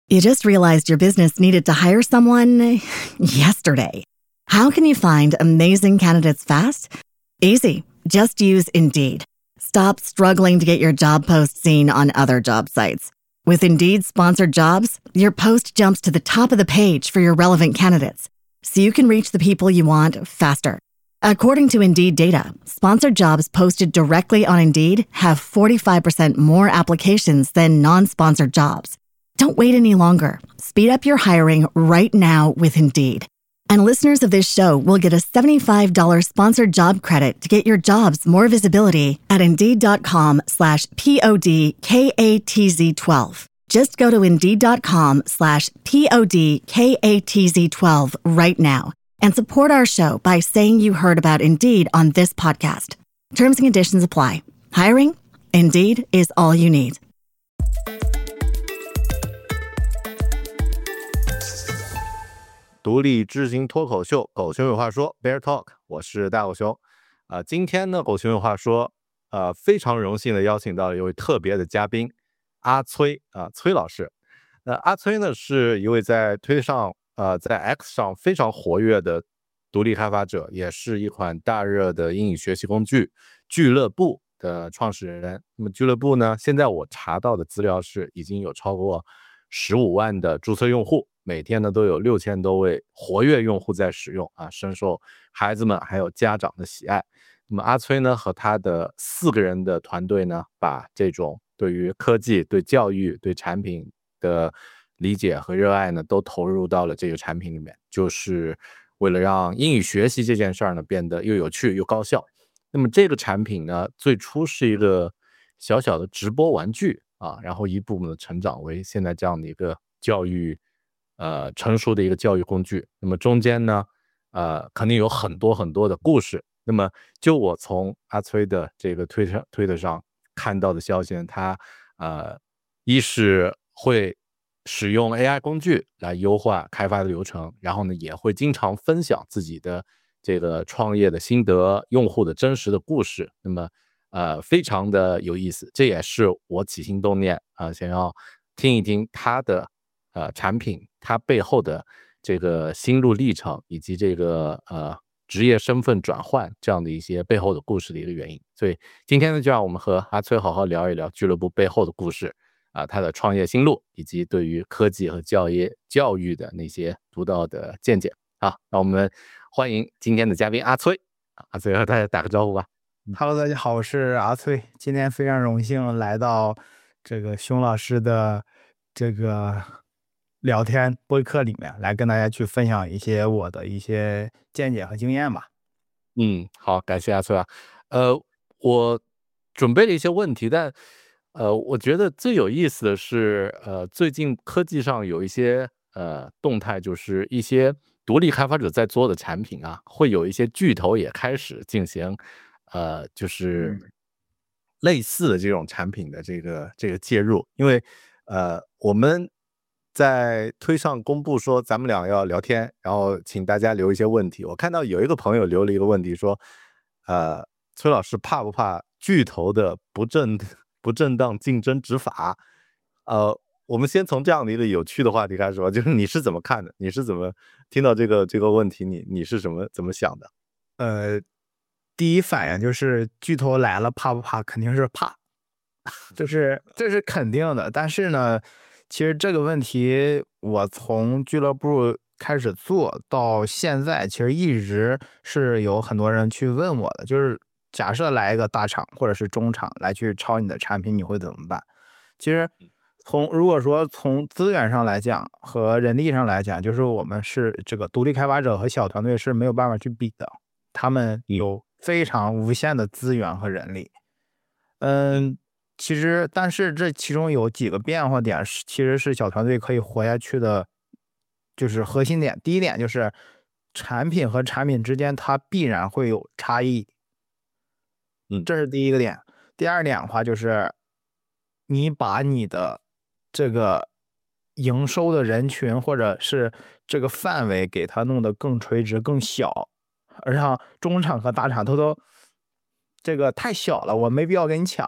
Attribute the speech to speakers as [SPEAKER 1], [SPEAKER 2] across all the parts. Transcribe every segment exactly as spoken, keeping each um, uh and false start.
[SPEAKER 1] You just realized your business needed to hire someone yesterday. How can you find amazing candidates fast? Easy. Just use Indeed. Stop struggling to get your job post seen on other job sites. With Indeed sponsored jobs, your post jumps to the top of the page for your relevant candidates, so you can reach the people you want faster. According to Indeed data, sponsored jobs posted directly on Indeed have forty-five percent more applications than non-sponsored jobs. Don't wait any longer. Speed up your hiring right now with Indeed. And listeners of this show will get a seventy-five dollars sponsored job credit to get your jobs more visibility at Indeed.com slash P-O-D-K-A-T-Z-12. Just go to Indeed.com slash P-O-D-K-A-T-Z-12 right now and support our show by saying you heard about Indeed on this podcast. Terms and conditions apply. Hiring? Indeed is all you need.
[SPEAKER 2] 独立知行脱口秀，狗熊有话说 Bear Talk， 我是大狗熊。呃，今天呢，狗熊有话说，呃，非常荣幸的邀请到了一位特别的嘉宾，阿崔啊、呃，崔老师。呃，阿崔呢是一位在推上呃在 X 上非常活跃的独立开发者，也是一款大热的英语学习工具俱乐部的创始人。那么俱乐部呢，现在我查到的资料是已经有超过十五万的注册用户。每天呢都有六千多位活跃用户在使用啊，深受孩子们还有家长的喜爱。那么阿崔呢和他的四个人的团队呢，把这种对于科技、对教育、对产品的理解和热爱呢，都投入到了这个产品里面，就是为了让英语学习这件事儿呢变得又有趣又高效。那么这个产品呢，最初是一个小小的直播玩具啊，然后一步步的成长为现在这样的一个教育。呃，成熟的一个教育工具。那么中间呢，呃，肯定有很多很多的故事。那么就我从阿崔的这个推特推特上看到的消息呢，他呃，一是会使用 A I 工具来优化开发的流程，然后呢，也会经常分享自己的这个创业的心得、用户的真实的故事。那么呃，非常的有意思，这也是我起心动念啊、呃，想要听一听他的呃产品。他背后的这个心路历程，以及这个呃职业身份转换这样的一些背后的故事的一个原因。所以今天呢，就让我们和阿崔好好聊一聊俱乐部背后的故事啊、呃，他的创业心路，以及对于科技和教育教育的那些独到的见解。好，让我们欢迎今天的嘉宾阿崔。阿崔和大家打个招呼吧。
[SPEAKER 3] Hello， 大家好，我是阿崔。今天非常荣幸来到这个熊老师的这个聊天播客里面，来跟大家去分享一些我的一些见解和经验吧。
[SPEAKER 2] 嗯，好，感谢阿崔啊。呃，我准备了一些问题，但呃，我觉得最有意思的是，呃，最近科技上有一些呃动态，就是一些独立开发者在做的产品啊，会有一些巨头也开始进行呃，就是类似的这种产品的这个这个介入，因为呃，我们。在推上公布说咱们俩要聊天，然后请大家留一些问题。我看到有一个朋友留了一个问题说，呃，崔老师怕不怕巨头的不正不正当竞争执法？呃，我们先从这样的一个有趣的话题开始吧，就是你是怎么看的？你是怎么听到这个这个问题？你你是怎么怎么想的？
[SPEAKER 3] 呃，第一反应就是巨头来了怕不怕？肯定是怕，这是这是肯定的。但是呢。其实这个问题，我从俱乐部开始做到现在，其实一直是有很多人去问我的，就是假设来一个大厂或者是中厂来去抄你的产品，你会怎么办？其实从如果说从资源上来讲和人力上来讲，就是我们是这个独立开发者和小团队是没有办法去比的，他们有非常无限的资源和人力。嗯。其实，但是这其中有几个变化点，其实是小团队可以活下去的，就是核心点。第一点就是产品和产品之间它必然会有差异，
[SPEAKER 2] 嗯，
[SPEAKER 3] 这是第一个点。第二点的话就是你把你的这个营收的人群或者是这个范围给它弄得更垂直、更小，而让中厂和大厂都都这个太小了，我没必要跟你抢。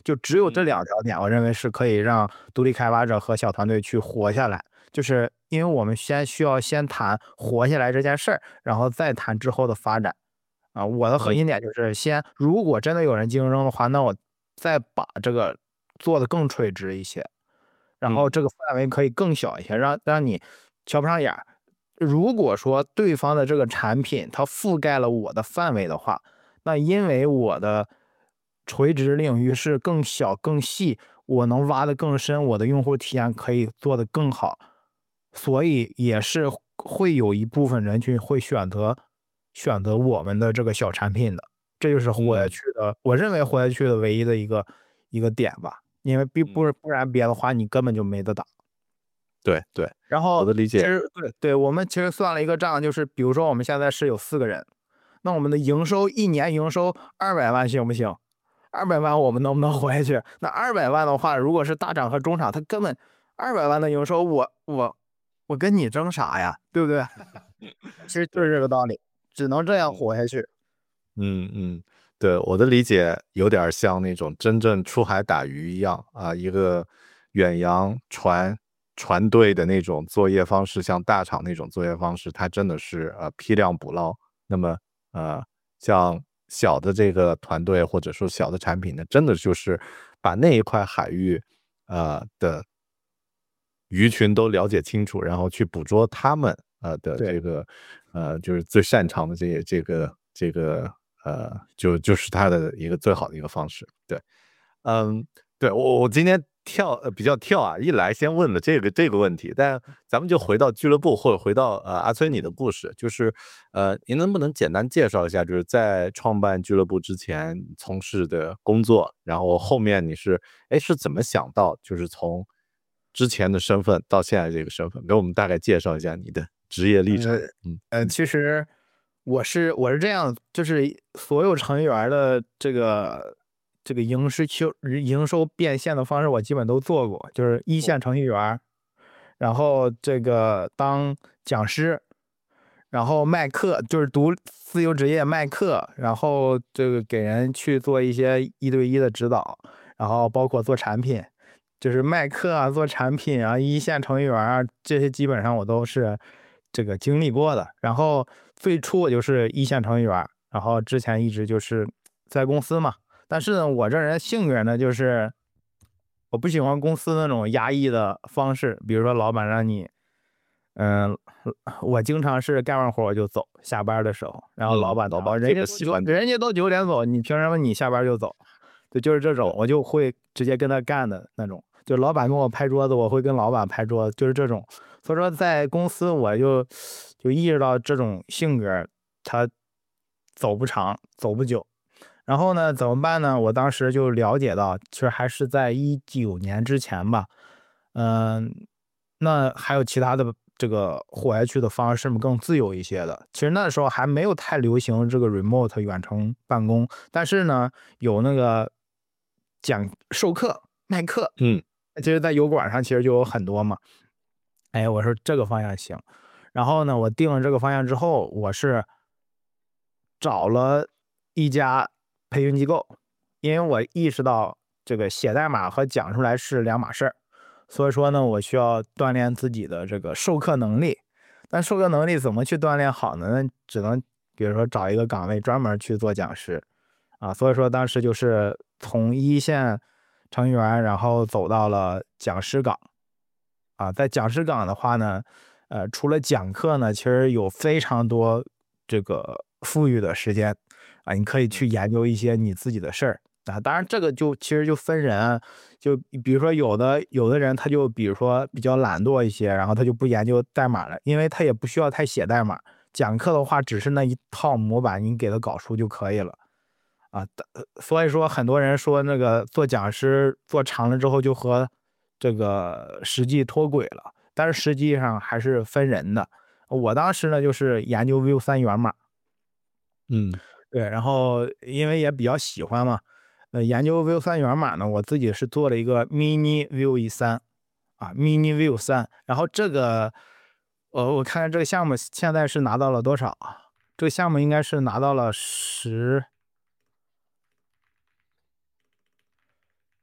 [SPEAKER 3] 就只有这两条点，我认为是可以让独立开发者和小团队去活下来。就是因为我们先需要先谈活下来这件事儿，然后再谈之后的发展。啊，我的核心点就是先，如果真的有人竞争的话，那我再把这个做的更垂直一些，然后这个范围可以更小一些，让让你瞧不上眼。如果说对方的这个产品它覆盖了我的范围的话，那因为我的垂直领域是更小更细，我能挖得更深，我的用户体验可以做得更好，所以也是会有一部分人群会选择选择我们的这个小产品的，这就是活下去的，我认为活下去的唯一的一个一个点吧，因为并不不然别的话你根本就没得打。
[SPEAKER 2] 对对，
[SPEAKER 3] 然后
[SPEAKER 2] 我的理解，
[SPEAKER 3] 其实对对，我们其实算了一个账，就是比如说我们现在是有四个人，那我们的营收一年营收二百万行不行？二百万我们能不能活下去？那二百万的话，如果是大厂和中厂，他根本二百万的营收，我我我跟你争啥呀？对不对？其实就是这个道理，只能这样活下去。
[SPEAKER 2] 嗯嗯，对，我的理解有点像那种真正出海打鱼一样啊，一个远洋船船队的那种作业方式，像大厂那种作业方式，它真的是呃批量捕捞。那么呃，像小的这个团队或者说小的产品呢，真的就是把那一块海域呃的鱼群都了解清楚，然后去捕捉他们呃的这个呃就是最擅长的这这个这个呃就就是他的一个最好的一个方式。对，嗯，对，我我今天跳呃比较跳啊，一来先问了这个这个问题，但咱们就回到俱乐部或者回到呃阿崔你的故事，就是呃您能不能简单介绍一下，就是在创办俱乐部之前从事的工作，然后后面你是哎是怎么想到就是从之前的身份到现在这个身份，给我们大概介绍一下你的职业历程。嗯
[SPEAKER 3] 呃，其实我是我是这样，就是所有成员的这个这个营收营收变现的方式，我基本都做过，就是一线程序员，然后这个当讲师，然后卖课，就是读自由职业卖课，然后这个给人去做一些一对一的指导，然后包括做产品。就是卖课啊，做产品啊，一线程序员啊，这些基本上我都是这个经历过的。然后最初我就是一线程序员，然后之前一直就是在公司嘛。但是呢，我这人性格呢，就是我不喜欢公司那种压抑的方式，比如说老板让你，嗯、我经常是干完活我就走，下班的时候，然后老板老板、人家都九人家都九点走，你凭什么你下班就走？对，就是这种，我就会直接跟他干的那种。就老板跟我拍桌子，我会跟老板拍桌子，就是这种。所以说，在公司我就就意识到这种性格他走不长，走不久。然后呢，怎么办呢？我当时就了解到，其实还是在一九年之前吧。嗯、那还有其他的这个活下去的方式，是不是更自由一些的？其实那时候还没有太流行这个 remote 远程办公，但是呢，有那个讲授课卖课，
[SPEAKER 2] 嗯，
[SPEAKER 3] 其实在油管上其实就有很多嘛。哎，我说这个方向行，然后呢，我定了这个方向之后，我是找了一家培训机构，因为我意识到这个写代码和讲出来是两码事儿，所以说呢，我需要锻炼自己的这个授课能力。但授课能力怎么去锻炼好呢？那只能比如说找一个岗位专门去做讲师啊。所以说当时就是从一线成员，然后走到了讲师岗啊。在讲师岗的话呢，呃，除了讲课呢，其实有非常多这个富裕的时间啊，你可以去研究一些你自己的事儿啊。当然，这个就其实就分人啊，就比如说有的有的人他就比如说比较懒惰一些，然后他就不研究代码了，因为他也不需要太写代码。讲课的话，只是那一套模板，你给他搞出就可以了啊。所以说，很多人说那个做讲师做长了之后就和这个实际脱轨了，但是实际上还是分人的。我当时呢就是研究 Vue 三源码，
[SPEAKER 2] 嗯，
[SPEAKER 3] 对，然后因为也比较喜欢嘛，呃，研究 Vue 三源码呢，我自己是做了一个 mini Vue 三啊，mini Vue 三，然后这个，呃，我看看这个项目现在是拿到了多少啊？这个项目应该是拿到了十，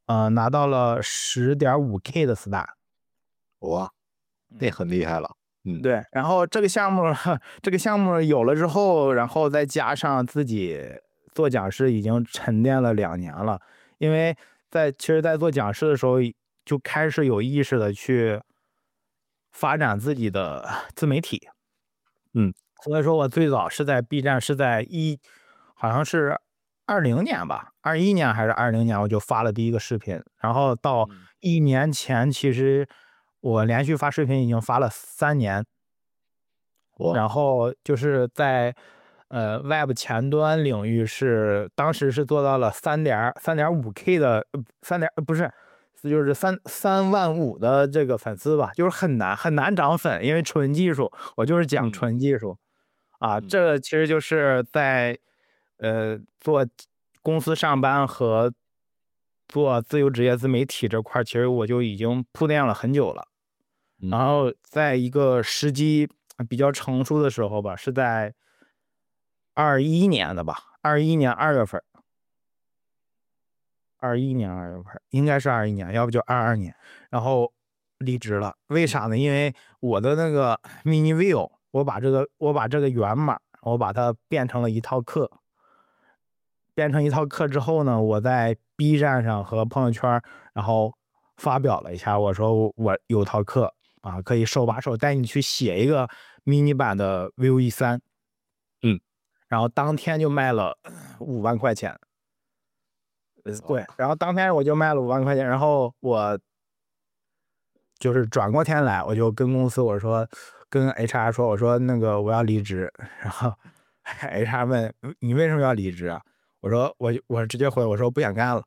[SPEAKER 3] 呃，拿到了 十点五 K 的 star。
[SPEAKER 2] 哇，那很厉害了。嗯，
[SPEAKER 3] 对，然后这个项目这个项目有了之后，然后再加上自己做讲师已经沉淀了两年了，因为在其实在做讲师的时候就开始有意识的去发展自己的自媒体。
[SPEAKER 2] 嗯，
[SPEAKER 3] 所以说我最早是在 B 站，是在一好像是二零年吧，二一年还是二零年我就发了第一个视频，然后到一年前其实我连续发视频已经发了三年。然后就是在呃 Web 前端领域是当时是做到了三点三点五 K 的三点不是就是三三万五的这个粉丝吧，就是很难很难涨粉，因为纯技术，我就是讲纯技术、嗯、啊，这其实就是在呃做公司上班和做自由职业自媒体这块，其实我就已经铺垫了很久了。然后在一个时机比较成熟的时候吧，是在二一年的吧，二一年二月份，二一年二月份应该是二一年，要不就二二年，然后离职了。为啥呢？因为我的那个 mini view， 我把这个我把这个源码，我把它变成了一套课，变成一套课之后呢，我在 B 站上和朋友圈，然后发表了一下，我说我有套课。啊，可以手把手带你去写一个 mini 版的 Vue 十三，
[SPEAKER 2] 嗯，
[SPEAKER 3] 然后当天就卖了五万块钱，对，然后当天我就卖了五万块钱，然后我就是转过天来，我就跟公司我说，跟 H R 说，我说那个我要离职，然后 H R 问你为什么要离职啊？我说我我直接回我说不想干了，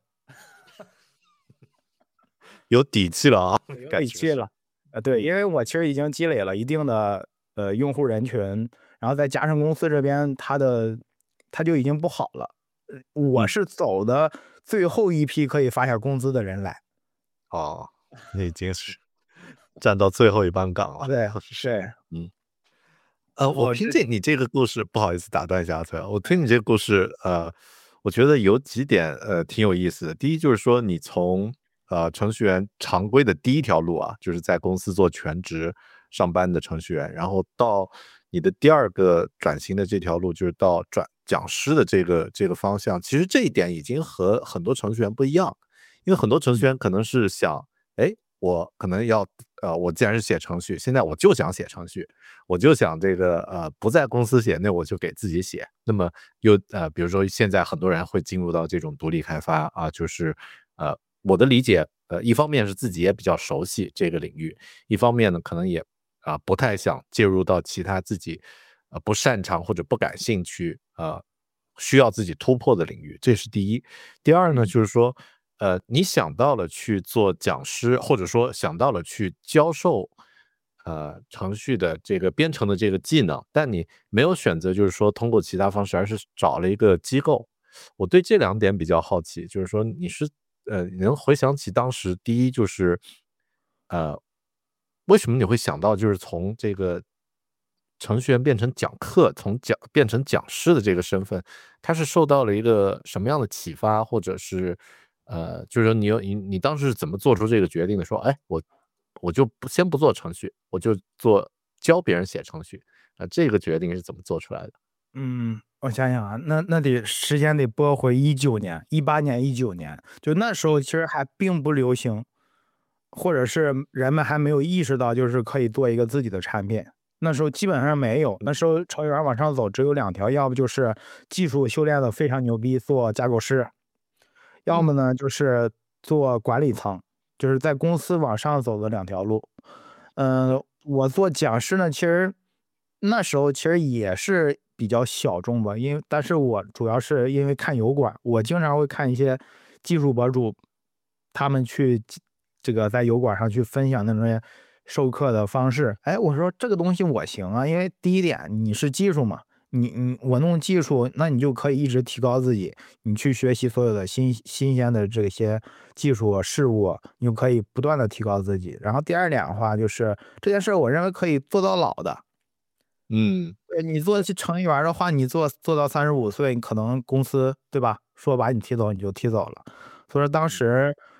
[SPEAKER 2] 有底气了啊，
[SPEAKER 3] 有底气了。呃，对，因为我其实已经积累了一定的呃用户人群，然后再加上公司这边它的它就已经不好了，我是走的最后一批可以发下工资的人来。
[SPEAKER 2] 哦，那已经是站到最后一班岗了。
[SPEAKER 3] 对，是，
[SPEAKER 2] 嗯，呃，我听见你这个故事，不好意思打断一下阿崔，我听你这个故事，呃，我觉得有几点呃挺有意思的。第一就是说，你从呃，程序员常规的第一条路啊，就是在公司做全职上班的程序员，然后到你的第二个转型的这条路，就是到转讲师的这个这个方向。其实这一点已经和很多程序员不一样，因为很多程序员可能是想，哎，我可能要呃，我既然是写程序，现在我就想写程序，我就想这个呃不在公司写，那我就给自己写。那么又呃，比如说现在很多人会进入到这种独立开发啊，就是呃。我的理解，呃，一方面是自己也比较熟悉这个领域，一方面呢，可能也啊、呃、不太想介入到其他自己呃不擅长或者不感兴趣呃需要自己突破的领域，这是第一。第二呢，就是说，呃，你想到了去做讲师，或者说想到了去教授呃程序的这个编程的这个技能，但你没有选择就是说通过其他方式，而是找了一个机构。我对这两点比较好奇，就是说你是。呃，你能回想起当时第一就是，呃，为什么你会想到就是从这个程序员变成讲课，从讲变成讲师的这个身份，他是受到了一个什么样的启发，或者是呃，就是说你有你你当时是怎么做出这个决定的？说，哎，我我就不先不做程序，我就做教别人写程序啊、呃，这个决定是怎么做出来的？
[SPEAKER 3] 嗯。我想想啊，那那得时间得拨回一九年、一八年、一九年，就那时候其实还并不流行，或者是人们还没有意识到，就是可以做一个自己的产品。那时候基本上没有，那时候程序员往上走只有两条，要不就是技术修炼的非常牛逼，做架构师，要么呢就是做管理层，就是在公司往上走的两条路。嗯、呃，我做讲师呢，其实那时候其实也是比较小众吧，因为但是我主要是因为看油管，我经常会看一些技术博主，他们去这个在油管上去分享那种授课的方式。哎，我说这个东西我行啊，因为第一点你是技术嘛，你你我弄技术，那你就可以一直提高自己，你去学习所有的新新鲜的这些技术事物，你就可以不断的提高自己。然后第二点的话，就是这件事我认为可以做到老的。
[SPEAKER 2] 嗯，
[SPEAKER 3] 对，你做程序员的话，你做做到三十五岁，可能公司对吧，说把你踢走你就踢走了。所以说当时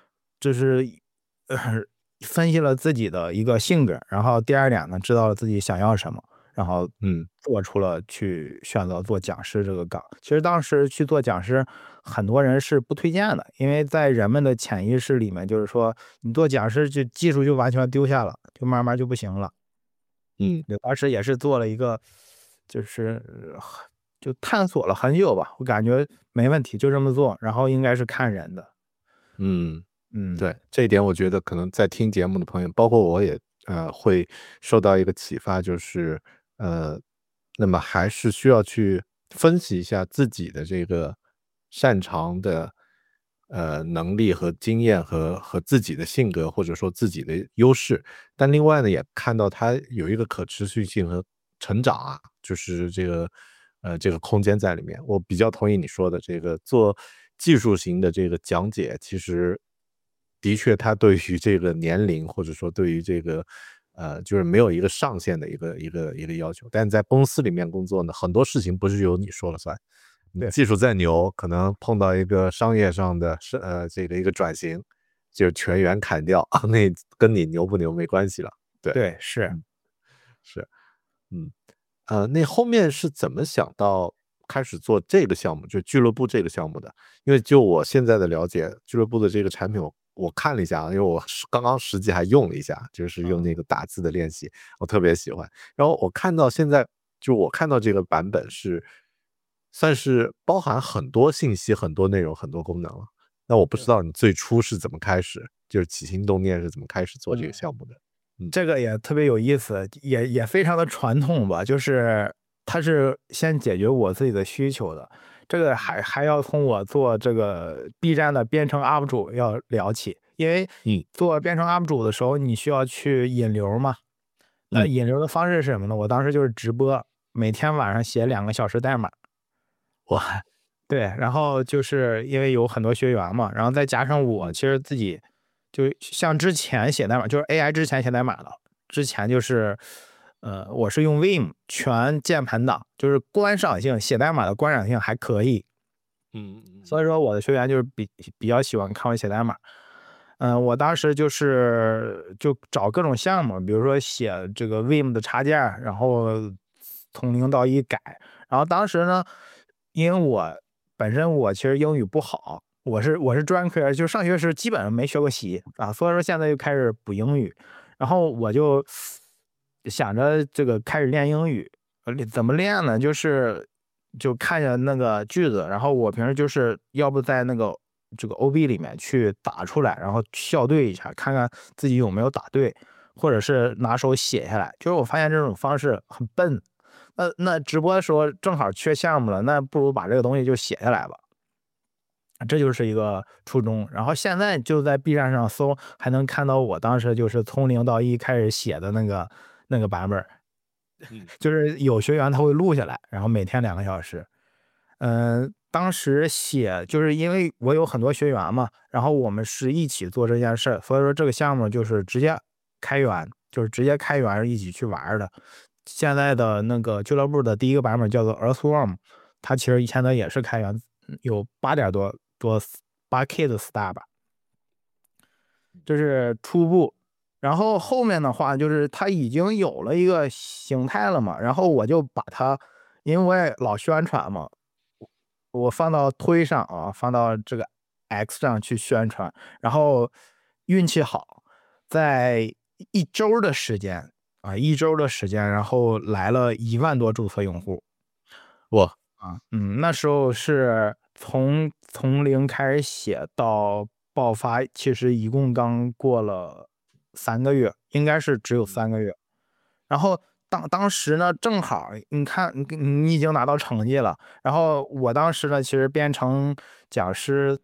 [SPEAKER 3] 就是呃分析了自己的一个性格，然后第二点呢，知道了自己想要什么，然后
[SPEAKER 2] 嗯
[SPEAKER 3] 做出了去选择做讲师这个岗。其实当时去做讲师，很多人是不推荐的，因为在人们的潜意识里面，就是说你做讲师就技术就完全丢下了，就慢慢就不行了。
[SPEAKER 2] 嗯
[SPEAKER 3] 对，当时也是做了一个，就是呃就探索了很久吧，我感觉没问题，就这么做，然后应该是看人的。
[SPEAKER 2] 嗯。
[SPEAKER 3] 嗯，
[SPEAKER 2] 对，这一点我觉得可能在听节目的朋友，包括我也呃会受到一个启发，就是呃，那么还是需要去分析一下自己的这个擅长的呃能力和经验和和自己的性格或者说自己的优势，但另外呢也看到它有一个可持续性和成长啊，就是这个呃这个空间在里面。我比较同意你说的这个做技术型的这个讲解，其实的确它对于这个年龄或者说对于这个呃就是没有一个上限的一个一个一个要求，但在公司里面工作呢，很多事情不是由你说了算。你
[SPEAKER 3] 对
[SPEAKER 2] 技术再牛，可能碰到一个商业上的是呃这个一个转型，就全员砍掉，那跟你牛不牛没关系了。对，
[SPEAKER 3] 对，是。
[SPEAKER 2] 嗯，是。嗯，呃，那后面是怎么想到开始做这个项目，就俱乐部这个项目的？因为就我现在的了解，俱乐部的这个产品我我看了一下啊，因为我实刚刚实际还用了一下，就是用那个打字的练习，我特别喜欢。然后我看到现在，就我看到这个版本是算是包含很多信息、很多内容、很多功能了。那我不知道你最初是怎么开始，就是起心动念是怎么开始做这个项目的？
[SPEAKER 3] 这个也特别有意思，也也非常的传统吧，就是它是先解决我自己的需求的。这个还还要从我做这个 B 站的编程 U P 主要聊起，因为
[SPEAKER 2] 嗯
[SPEAKER 3] 做编程 U P 主的时候，你需要去引流嘛。那
[SPEAKER 2] 嗯
[SPEAKER 3] 引流的方式是什么呢？我当时就是直播，每天晚上写两个小时代码。
[SPEAKER 2] 哇，
[SPEAKER 3] 对，然后就是因为有很多学员嘛，然后再加上我
[SPEAKER 2] 嗯
[SPEAKER 3] 其实自己就像之前写代码，就是 A I 之前写代码的，之前就是呃，我是用 Vim 全键盘党，就是观赏性写代码的观赏性还可以，
[SPEAKER 2] 嗯嗯
[SPEAKER 3] 所以说我的学员就是比比较喜欢看我写代码。嗯、我当时就是就找各种项目，比如说写这个 Vim 的插件，然后从零到一改。然后当时呢，因为我本身我其实英语不好，我是我是专科，就上学时基本上没学过习啊，所以说现在就开始补英语。然后我就想着这个开始练英语，呃，怎么练呢？就是就看见那个句子，然后我平时就是要不在那个这个 O B 里面去打出来，然后校对一下，看看自己有没有打对，或者是拿手写下来。就是我发现这种方式很笨，那那直播的时候正好缺项目了，那不如把这个东西就写下来吧。这就是一个初衷，然后现在就在 B 站上搜，还能看到我当时就是从零到一开始写的那个那个版本，
[SPEAKER 2] 嗯
[SPEAKER 3] 就是有学员他会录下来，然后每天两个小时。嗯、当时写就是因为我有很多学员嘛，然后我们是一起做这件事，所以说这个项目就是直接开源，就是直接开源一起去玩的。现在的那个俱乐部的第一个版本叫做 Earthworm，它其实以前的也是开源，有八点多多八 K 的 star 吧，这是初步。然后后面的话就是它已经有了一个形态了嘛，然后我就把它，因为我也老宣传嘛，我放到推上啊，放到这个 X 上去宣传，然后运气好，在一周的时间啊，一周的时间，然后来了一万多注册用户。
[SPEAKER 2] 哇，
[SPEAKER 3] 啊，嗯，那时候是从从零开始写到爆发，其实一共刚过了三个月，应该是只有三个月。然后当当时呢，正好你看你你已经拿到成绩了，然后我当时呢，其实编程讲师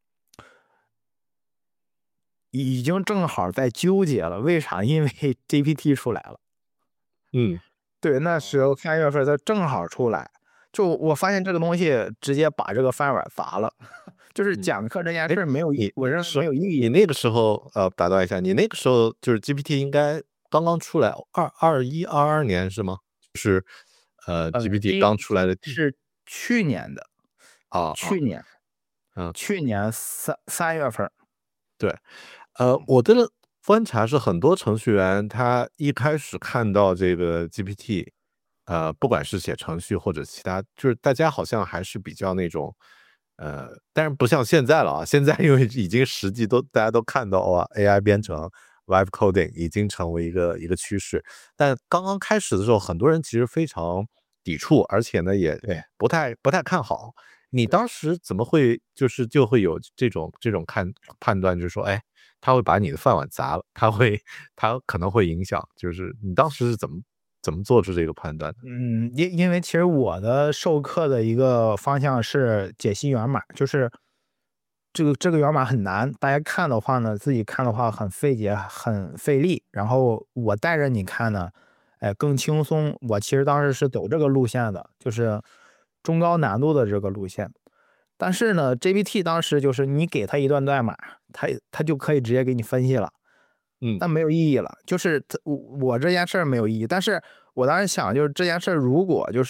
[SPEAKER 3] 已经正好在纠结了，为啥？因为 G P T 出来了。
[SPEAKER 2] 嗯
[SPEAKER 3] 对，那时候三月份它正好出来，就我发现这个东西直接把这个饭碗砸了，就是
[SPEAKER 2] 嗯，
[SPEAKER 3] 讲课这件
[SPEAKER 2] 哎，
[SPEAKER 3] 事没有意，
[SPEAKER 2] 你
[SPEAKER 3] 我认为
[SPEAKER 2] 是
[SPEAKER 3] 没有意义。
[SPEAKER 2] 你那个时候呃，打断一下，你那个时候就是 G P T 应该刚刚出来，二二一二二年是吗？就是呃
[SPEAKER 3] 呃，
[SPEAKER 2] ，G P T
[SPEAKER 3] 第
[SPEAKER 2] 刚出来的第
[SPEAKER 3] 是去年的，
[SPEAKER 2] 啊啊
[SPEAKER 3] 去年
[SPEAKER 2] 嗯
[SPEAKER 3] 去年三三月份，
[SPEAKER 2] 对，呃，我的观察是很多程序员他一开始看到这个 G P T，呃，不管是写程序或者其他，就是大家好像还是比较那种，呃，但是不像现在了啊，现在因为已经实际都大家都看到啊，A I 编程 Vibe coding 已经成为一个一个趋势，但刚刚开始的时候，很多人其实非常抵触，而且呢也
[SPEAKER 3] 对
[SPEAKER 2] 不太不太看好。你
[SPEAKER 3] 对。
[SPEAKER 2] 当时怎么会就是就会有这种这种看判断，就是说，哎，他会把你的饭碗砸了，他会他可能会影响，就是你当时是怎么怎么做出这个判断的？
[SPEAKER 3] 嗯，因因为其实我的授课的一个方向是解析源码，就是这个这个源码很难，大家看的话呢，自己看的话很费解、很费力。然后我带着你看呢，哎，更轻松。我其实当时是走这个路线的，就是中高难度的这个路线。但是呢，G P T 当时就是你给他一段代码，他他就可以直接给你分析了。
[SPEAKER 2] 嗯
[SPEAKER 3] 但没有意义了，就是他我我这件事儿没有意义，但是我当时想，就是这件事儿如果就是，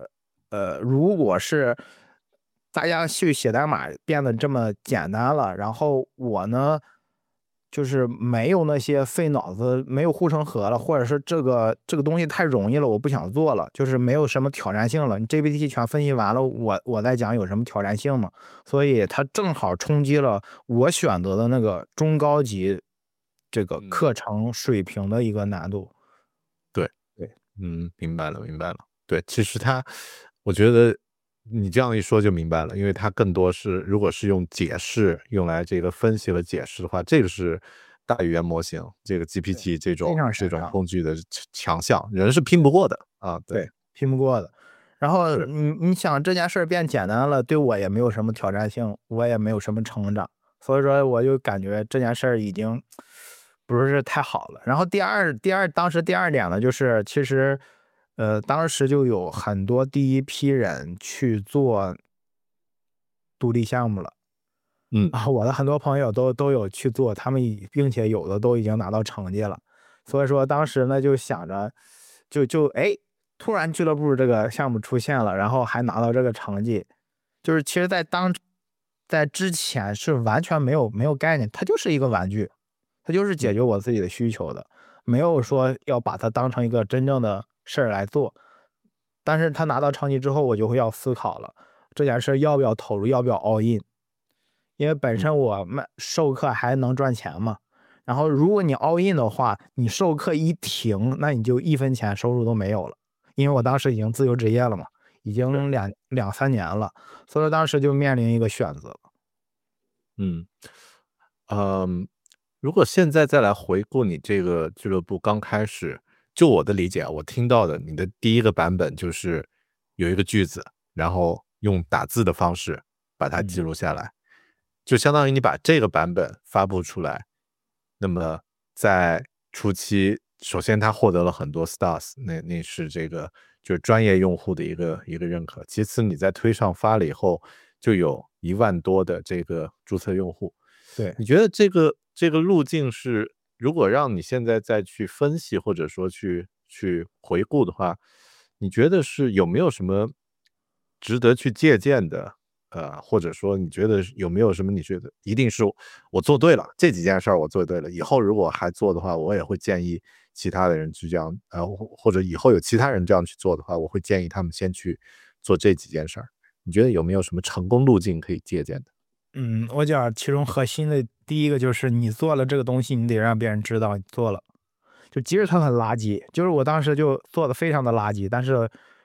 [SPEAKER 3] 呃，如果是大家去写代码变得这么简单了，然后我呢，就是没有那些费脑子，没有护城河了，或者是这个这个东西太容易了，我不想做了，就是没有什么挑战性了。你 G P T 全分析完了，我我再讲有什么挑战性吗？所以它正好冲击了我选择的那个中高级这个
[SPEAKER 2] 嗯，
[SPEAKER 3] 课程水平的一个难度。
[SPEAKER 2] 对，
[SPEAKER 3] 对，
[SPEAKER 2] 嗯，明白了明白了。对，其实他我觉得你这样一说就明白了，因为它更多是如果是用解释用来这个分析和解释的话，这个是大语言模型，这个
[SPEAKER 3] 对，
[SPEAKER 2] G P T 这
[SPEAKER 3] 非
[SPEAKER 2] 种这种
[SPEAKER 3] 常擅长。
[SPEAKER 2] 工具的强项，人是拼不过的啊，对，
[SPEAKER 3] 对，拼不过的。然后
[SPEAKER 2] 是，
[SPEAKER 3] 你你想这件事儿变简单了，对我也没有什么挑战性，我也没有什么成长，所以说我就感觉这件事儿已经不是太好了。然后第二第二当时第二点呢，就是其实，呃，当时就有很多第一批人去做独立项目了。
[SPEAKER 2] 嗯
[SPEAKER 3] 啊，我的很多朋友都都有去做，他们已并且有的都已经拿到成绩了。所以说当时呢就想着，就就哎，突然俱乐部这个项目出现了，然后还拿到这个成绩，就是其实在当在之前是完全没有没有概念，它就是一个玩具，它就是解
[SPEAKER 2] 嗯
[SPEAKER 3] 决我自己的需求的，没有说要把它当成一个真正的事儿来做。但是他拿到成绩之后，我就会要思考了，这件事儿要不要投入，要不要 all in。因为本
[SPEAKER 2] 嗯
[SPEAKER 3] 身我卖授课还能赚钱嘛，然后如果你 all in 的话，你授课一停，那你就一分钱收入都没有了。因为我当时已经自由职业了嘛，已
[SPEAKER 2] 对，
[SPEAKER 3] 经两两三年了，所以说当时就面临一个选择。
[SPEAKER 2] 嗯。嗯，如果现在再来回顾你这个俱乐部刚开始，就我的理解啊，我听到的你的第一个版本就是有一个句子，然后用打字的方式把它记
[SPEAKER 3] 嗯，
[SPEAKER 2] 录下来，就相当于你把这个版本发布出来，那么在初期，首先它获得了很多 stars，那那是这个就是专业用户的一个一个认可。其次你在推上发了以后，就有一万多的这个注册用户。
[SPEAKER 3] 对。
[SPEAKER 2] 你觉得这个这个路径是，如果让你现在再去分析，或者说去去回顾的话，你觉得是有没有什么值得去借鉴的？呃，或者说你觉得有没有什么你觉得一定是我做对了，这几件事儿我做对了，以后如果还做的话，我也会建议其他的人去这样，呃，或或者以后有其他人这样去做的话，我会建议他们先去做这几件事儿。你觉得有没有什么成功路径可以借鉴的？
[SPEAKER 3] 嗯，我讲其中核心的第一个就是你做了这个东西，你得让别人知道你做了。就即使它很垃圾，就是我当时就做的非常的垃圾，但是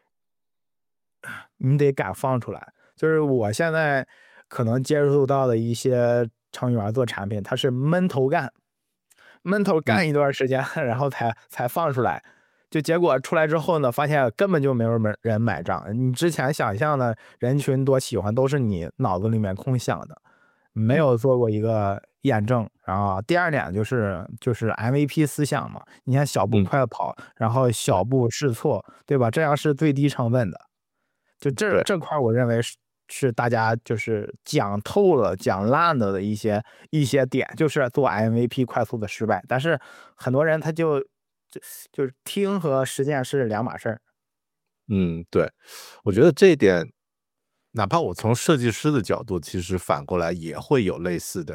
[SPEAKER 3] 你得敢放出来。就是我现在可能接触到的一些程序员做产品，他是闷头干，闷头
[SPEAKER 2] 嗯
[SPEAKER 3] 干一段时间，然后才才放出来。就结果出来之后呢，发现根本就没有人人买账。你之前想象的人群多喜欢，都是你脑子里面空想的，没
[SPEAKER 2] 嗯
[SPEAKER 3] 有做过一个验证。然后第二点就是就是 M V P 思想嘛，你看小步
[SPEAKER 2] 嗯，
[SPEAKER 3] 快跑，然后小
[SPEAKER 2] 对
[SPEAKER 3] 步试错，对吧？这样是最低成本的。就这
[SPEAKER 2] 对。
[SPEAKER 3] 这块儿我认为是是大家就是讲透了、讲烂了的一些一些点，就是做 M V P 快速的失败。但是很多人他就就就是听和实践是两码事儿。
[SPEAKER 2] 嗯，对，我觉得这一点，哪怕我从设计师的角度，其实反过来也会有类似的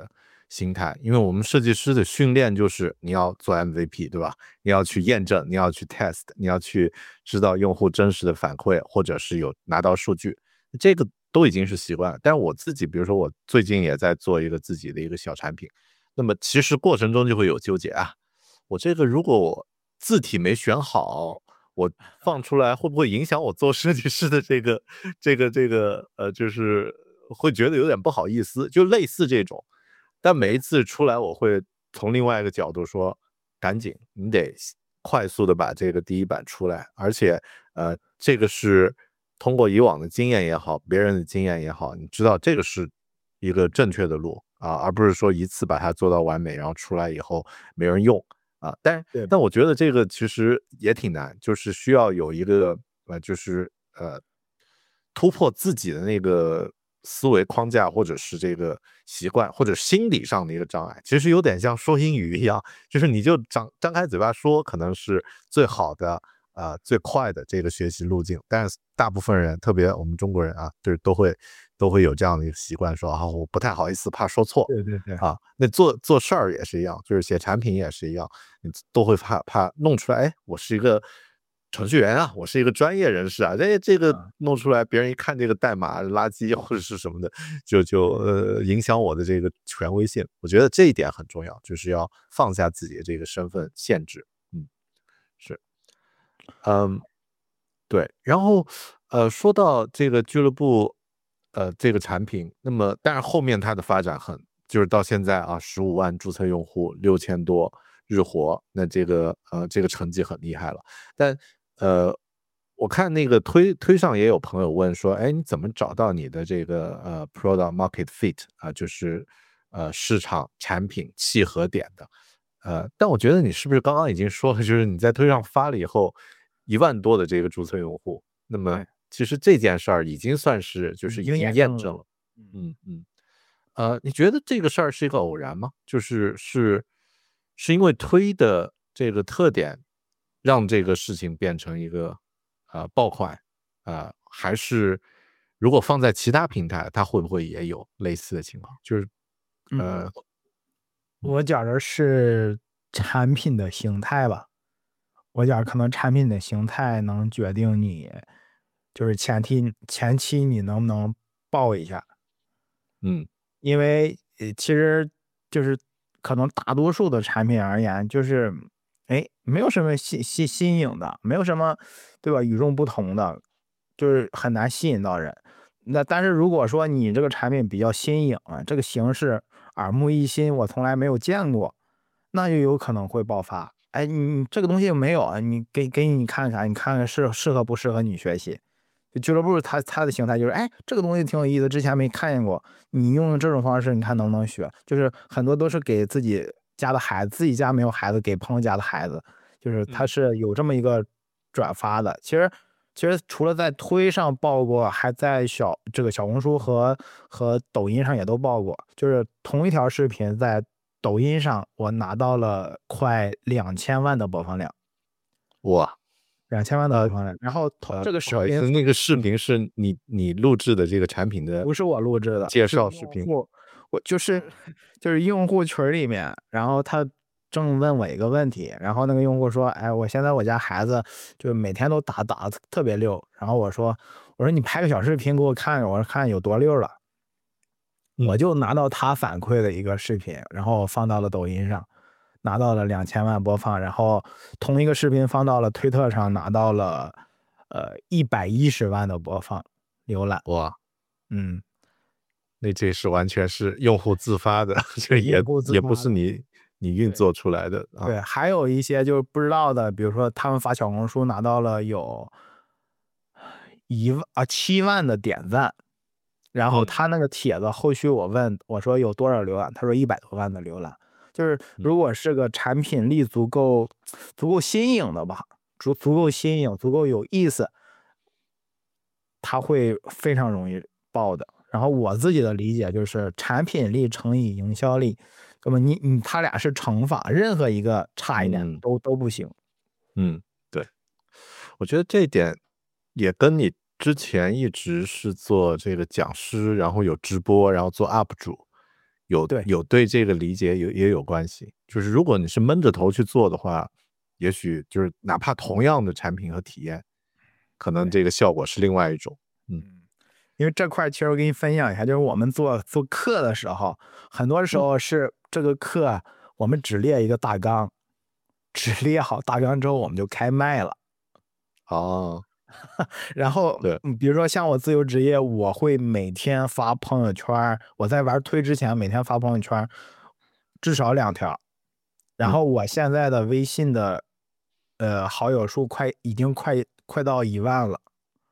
[SPEAKER 2] 心态，因为我们设计师的训练就是你要做 M V P， 对吧？你要去验证，你要去 test， 你要去知道用户真实的反馈，或者是有拿到数据，这个都已经是习惯了。但是我自己，比如说我最近也在做一个自己的一个小产品，那么其实过程中就会有纠结啊，我这个如果我字体没选好，我放出来会不会影响我做设计师的这个这个这个呃，就是会觉得有点不好意思，就类似这种。但每一次出来，我会从另外一个角度说，赶紧，你得快速的把这个第一版出来，而且呃，这个是通过以往的经验也好，别人的经验也好，你知道这个是一个正确的路啊，而不是说一次把它做到完美，然后出来以后没人用啊。但但我觉得这个其实也挺难，就是需要有一个呃，就是呃，突破自己的那个思维框架，或者是这个习惯，或者心理上的一个障碍，其实有点像说英语一样，就是你就张张开嘴巴说，可能是最好的呃最快的这个学习路径。但是大部分人，特别我们中国人啊，就是都会都会有这样的一个习惯，说啊我不太好意思，怕说错。
[SPEAKER 3] 对对对
[SPEAKER 2] 啊，那做做事儿也是一样，就是写产品也是一样，你都会怕怕弄出来，哎，我是一个程序员啊，我是一个专业人士啊，这这个弄出来，别人一看这个代码垃圾或者是什么的，就就呃影响我的这个权威性。我觉得这一点很重要，就是要放下自己的这个身份限制。嗯，是，嗯，对。然后呃，说到这个俱乐部，呃，这个产品，那么但是后面它的发展很，就是到现在啊，十五万注册用户，六千多日活，那这个呃这个成绩很厉害了。但呃，我看那个推推上也有朋友问说，哎，你怎么找到你的这个呃 product market fit 啊，就是呃市场产品契合点的？呃，但我觉得你是不是刚刚已经说了，就是你在推上发了以后，一万多的这个注册用户，那么其实这件事儿已经算是就是已经验证了。嗯嗯。呃，你觉得这个事儿是一个偶然吗？就是是是因为推的这个特点，让这个事情变成一个呃爆款啊、呃还是如果放在其他平台，它会不会也有类似的情况？就是呃，
[SPEAKER 3] 嗯，我觉着是产品的形态吧，我觉着可能产品的形态能决定你，就是前提前期你能不能爆一下。
[SPEAKER 2] 嗯
[SPEAKER 3] 因为呃，其实就是可能大多数的产品而言，就是哎，没有什么新新新颖的，没有什么对吧？与众不同的，就是很难吸引到人。那但是如果说你这个产品比较新颖啊，这个形式耳目一新，我从来没有见过，那就有可能会爆发。哎，你你这个东西没有啊，你给给你看看，你看看适适合不适合你学习。就俱乐部它它的形态就是，哎，这个东西挺有意思，之前没看见过，你用这种方式，你看能不能学？就是很多都是给自己家的孩子，自己家没有孩子，给朋友家的孩子，就是它是有这么一个转发的。其实其实除了在推上报过，还在小这个小红书和和抖音上也都报过，就是同一条视频在抖音上我拿到了快两千万的播放量，
[SPEAKER 2] 哇，
[SPEAKER 3] 两千万的播放量。然后同
[SPEAKER 2] 呃，
[SPEAKER 3] 这个视频
[SPEAKER 2] 不好意思，那个视频是你你录制的这个产品的
[SPEAKER 3] 不是我录制的，
[SPEAKER 2] 介
[SPEAKER 3] 是
[SPEAKER 2] 绍视频。
[SPEAKER 3] 用户，我就是就是用户群儿里面，然后他正问我一个问题，然后那个用户说：“哎，我现在我家孩子就每天都打打得特别溜。”然后我说：“我说你拍个小视频给我看看，我说看有多溜了。”我就拿到他反馈的一个视频，然后放到了抖音上，拿到了两千万播放，然后同一个视频放到了推特上，拿到了呃一百一十万的播放浏览。
[SPEAKER 2] 哇，
[SPEAKER 3] 嗯，
[SPEAKER 2] 那这是完全是用户自发的，这也
[SPEAKER 3] 用户自
[SPEAKER 2] 也
[SPEAKER 3] 发的
[SPEAKER 2] 不是你你运作出来的啊。
[SPEAKER 3] 对，还有一些就是不知道的，比如说他们发小红书拿到了有一万啊七万的点赞，然后
[SPEAKER 2] 嗯
[SPEAKER 3] 他那个帖子后续我问我说有多少浏览，他说一百多万的浏览。就是如果是个产品力足够足够新颖的吧，足足够新颖，足够有意思，它会非常容易爆的。然后我自己的理解就是产品力乘以营销力，那么你你他俩是乘法，任何一个差一点
[SPEAKER 2] 嗯
[SPEAKER 3] 都都不行。
[SPEAKER 2] 嗯，对，我觉得这一点也跟你之前一直是做这个讲师，然后有直播，然后做 U P 主， 有
[SPEAKER 3] 对
[SPEAKER 2] 有对这个理解有也有关系。就是如果你是闷着头去做的话，也许就是哪怕同样的产品和体验，可能这个效果是另外一种。嗯
[SPEAKER 3] 因为这块其实我给你分享一下，就是我们做做课的时候，很多时候是这个课我们只列一个大纲，只列好大纲之后我们就开麦了。
[SPEAKER 2] 哦，
[SPEAKER 3] 然后
[SPEAKER 2] 对，
[SPEAKER 3] 嗯比如说像我自由职业，我会每天发朋友圈，我在玩推之前每天发朋友圈至少两条。然
[SPEAKER 2] 嗯
[SPEAKER 3] 后我现在的微信的呃好友数快已经快快到一万了。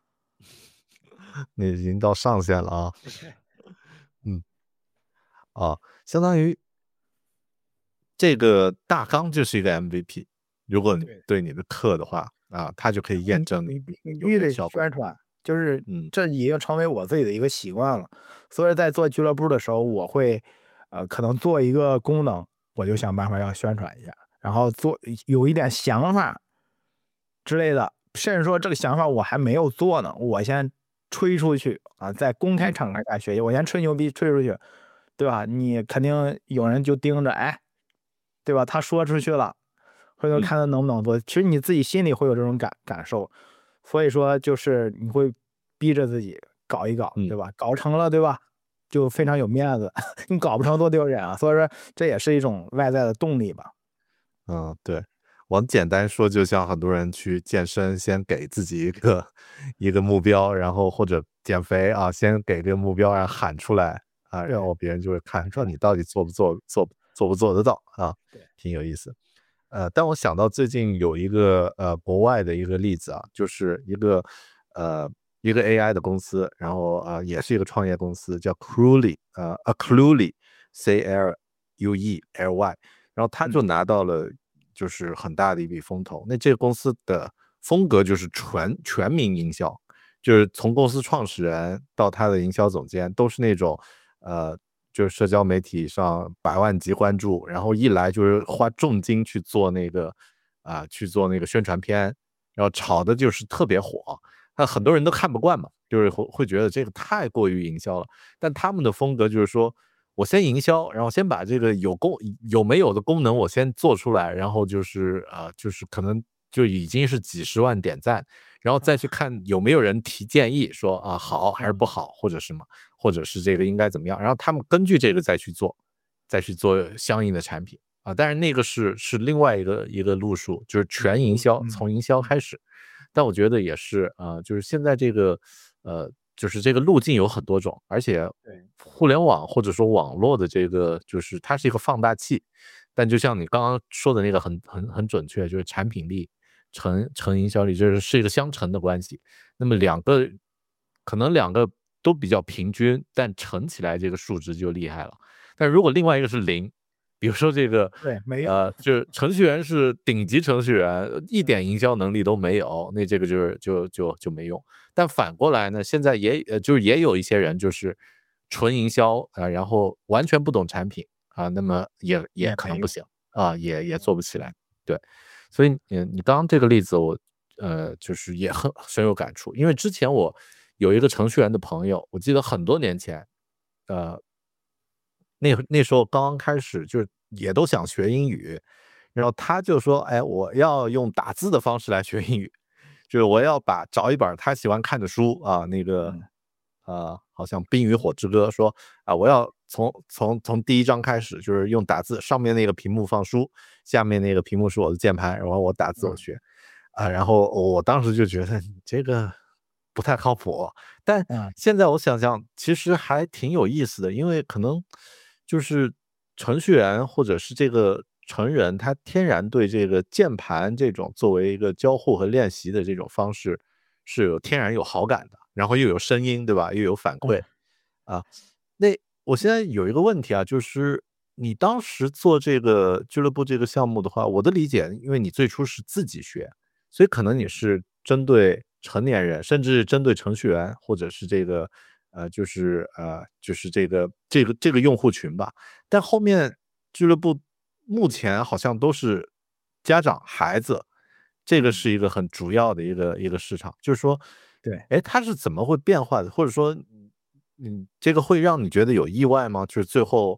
[SPEAKER 2] 那已经到上限了啊。嗯啊，相当于这个大纲就是一个 M V P。如果你
[SPEAKER 3] 对
[SPEAKER 2] 对你的课的话啊，它就可以验证
[SPEAKER 3] 你
[SPEAKER 2] 你
[SPEAKER 3] 你必须得
[SPEAKER 2] 有没有效果。
[SPEAKER 3] 宣传，就是
[SPEAKER 2] 嗯
[SPEAKER 3] 这已经成为我自己的一个习惯了。所以在做俱乐部的时候，我会呃可能做一个功能，我就想办法要宣传一下，然后做有一点想法之类的，甚至说这个想法我还没有做呢，我先吹出去啊，在公开
[SPEAKER 2] 嗯
[SPEAKER 3] 场合下学习，我先吹牛逼吹出去，对吧？你肯定有人就盯着，哎，对吧？他说出去了，回头
[SPEAKER 2] 嗯
[SPEAKER 3] 看他能不能做。其实你自己心里会有这种感感受，所以说就是你会逼着自己搞一搞，
[SPEAKER 2] 嗯
[SPEAKER 3] 对吧？搞成了，对吧？就非常有面子，你搞不成多丢人啊！所以说这也是一种外在的动力吧。
[SPEAKER 2] 嗯，对。往简单说，就像很多人去健身，先给自己一个一个目标，然后或者减肥啊，先给这个目标，然后喊出来啊，然后别人就会看，说你到底做不做做做不做得到啊，
[SPEAKER 3] 对，
[SPEAKER 2] 挺有意思。呃，但我想到最近有一个呃国外的一个例子啊，就是一个呃一个 A I 的公司，然后呃也是一个创业公司，叫 Cluely，呃 a Cluely C L U E L Y，然后他就拿到了就是很大的一笔风投。那这个公司的风格就是全全民营销，就是从公司创始人到他的营销总监都是那种呃。就是社交媒体上百万级关注，然后一来就是花重金去做那个啊、去做那个宣传片，然后炒的就是特别火，那很多人都看不惯嘛，就是会会觉得这个太过于营销了。但他们的风格就是说，我先营销，然后先把这个有功有没有的功能我先做出来，然后就是啊、就是可能就已经是几十万点赞，然后再去看有没有人提建议说啊好还是不好，或者什么，或者是这个应该怎么样，然后他们根据这个再去做，再去做相应的产品啊。但是那个是是另外一个一个路数，就是全营销，
[SPEAKER 3] 嗯
[SPEAKER 2] 从营销开始。但我觉得也是啊、就是现在这个呃，就是这个路径有很多种，而且
[SPEAKER 3] 对
[SPEAKER 2] 互联网或者说网络的这个，就是它是一个放大器。但就像你刚刚说的那个很很很准确，就是产品力乘乘营销力，就是是一个相乘的关系。那么两个可能两个都比较平均，但乘起来这个数值就厉害了。但如果另外一个是零，比如说这个
[SPEAKER 3] 对，没有，
[SPEAKER 2] 呃，就是程序员是顶级程序员，一点营销能力都没有，那这个就是就就就没用。但反过来呢，现在也呃就是也有一些人就是纯营销啊、呃然后完全不懂产品啊、那么也也
[SPEAKER 3] 也没用。
[SPEAKER 2] 可能不行啊、也也做不起来。对，所以你你刚刚这个例子我呃就是也很深有感触，因为之前我有一个程序员的朋友，我记得很多年前，呃，那那时候刚刚开始，就是也都想学英语，然后他就说：“哎，我要用打字的方式来学英语，就是我要把找一本他喜欢看的书啊，那个
[SPEAKER 3] 嗯
[SPEAKER 2] 呃，好像《冰与火之歌》说啊，我要从从从第一章开始，就是用打字，上面那个屏幕放书，下面那个屏幕是我的键盘，然后我打字我
[SPEAKER 3] 嗯
[SPEAKER 2] 学啊，然后我当时就觉得你这个不太靠谱。但
[SPEAKER 3] 嗯，
[SPEAKER 2] 现在我想想，其实还挺有意思的，因为可能就是程序员或者是这个成人，他天然对这个键盘这种作为一个交互和练习的这种方式是有天然有好感的，然后又有声音，对吧？又有反馈啊。那我现在有一个问题啊，就是你当时做这个俱乐部这个项目的话，我的理解，因为你最初是自己学，所以可能你是针对成年人，甚至针对程序员，或者是这个呃，就是呃，就是这个这个这个用户群吧。但后面俱乐部目前好像都是家长、孩子，这个是一个很主要的一个一个市场。就是说，
[SPEAKER 3] 对。
[SPEAKER 2] 哎，它是怎么会变化的？或者说，嗯，这个会让你觉得有意外吗？就是最后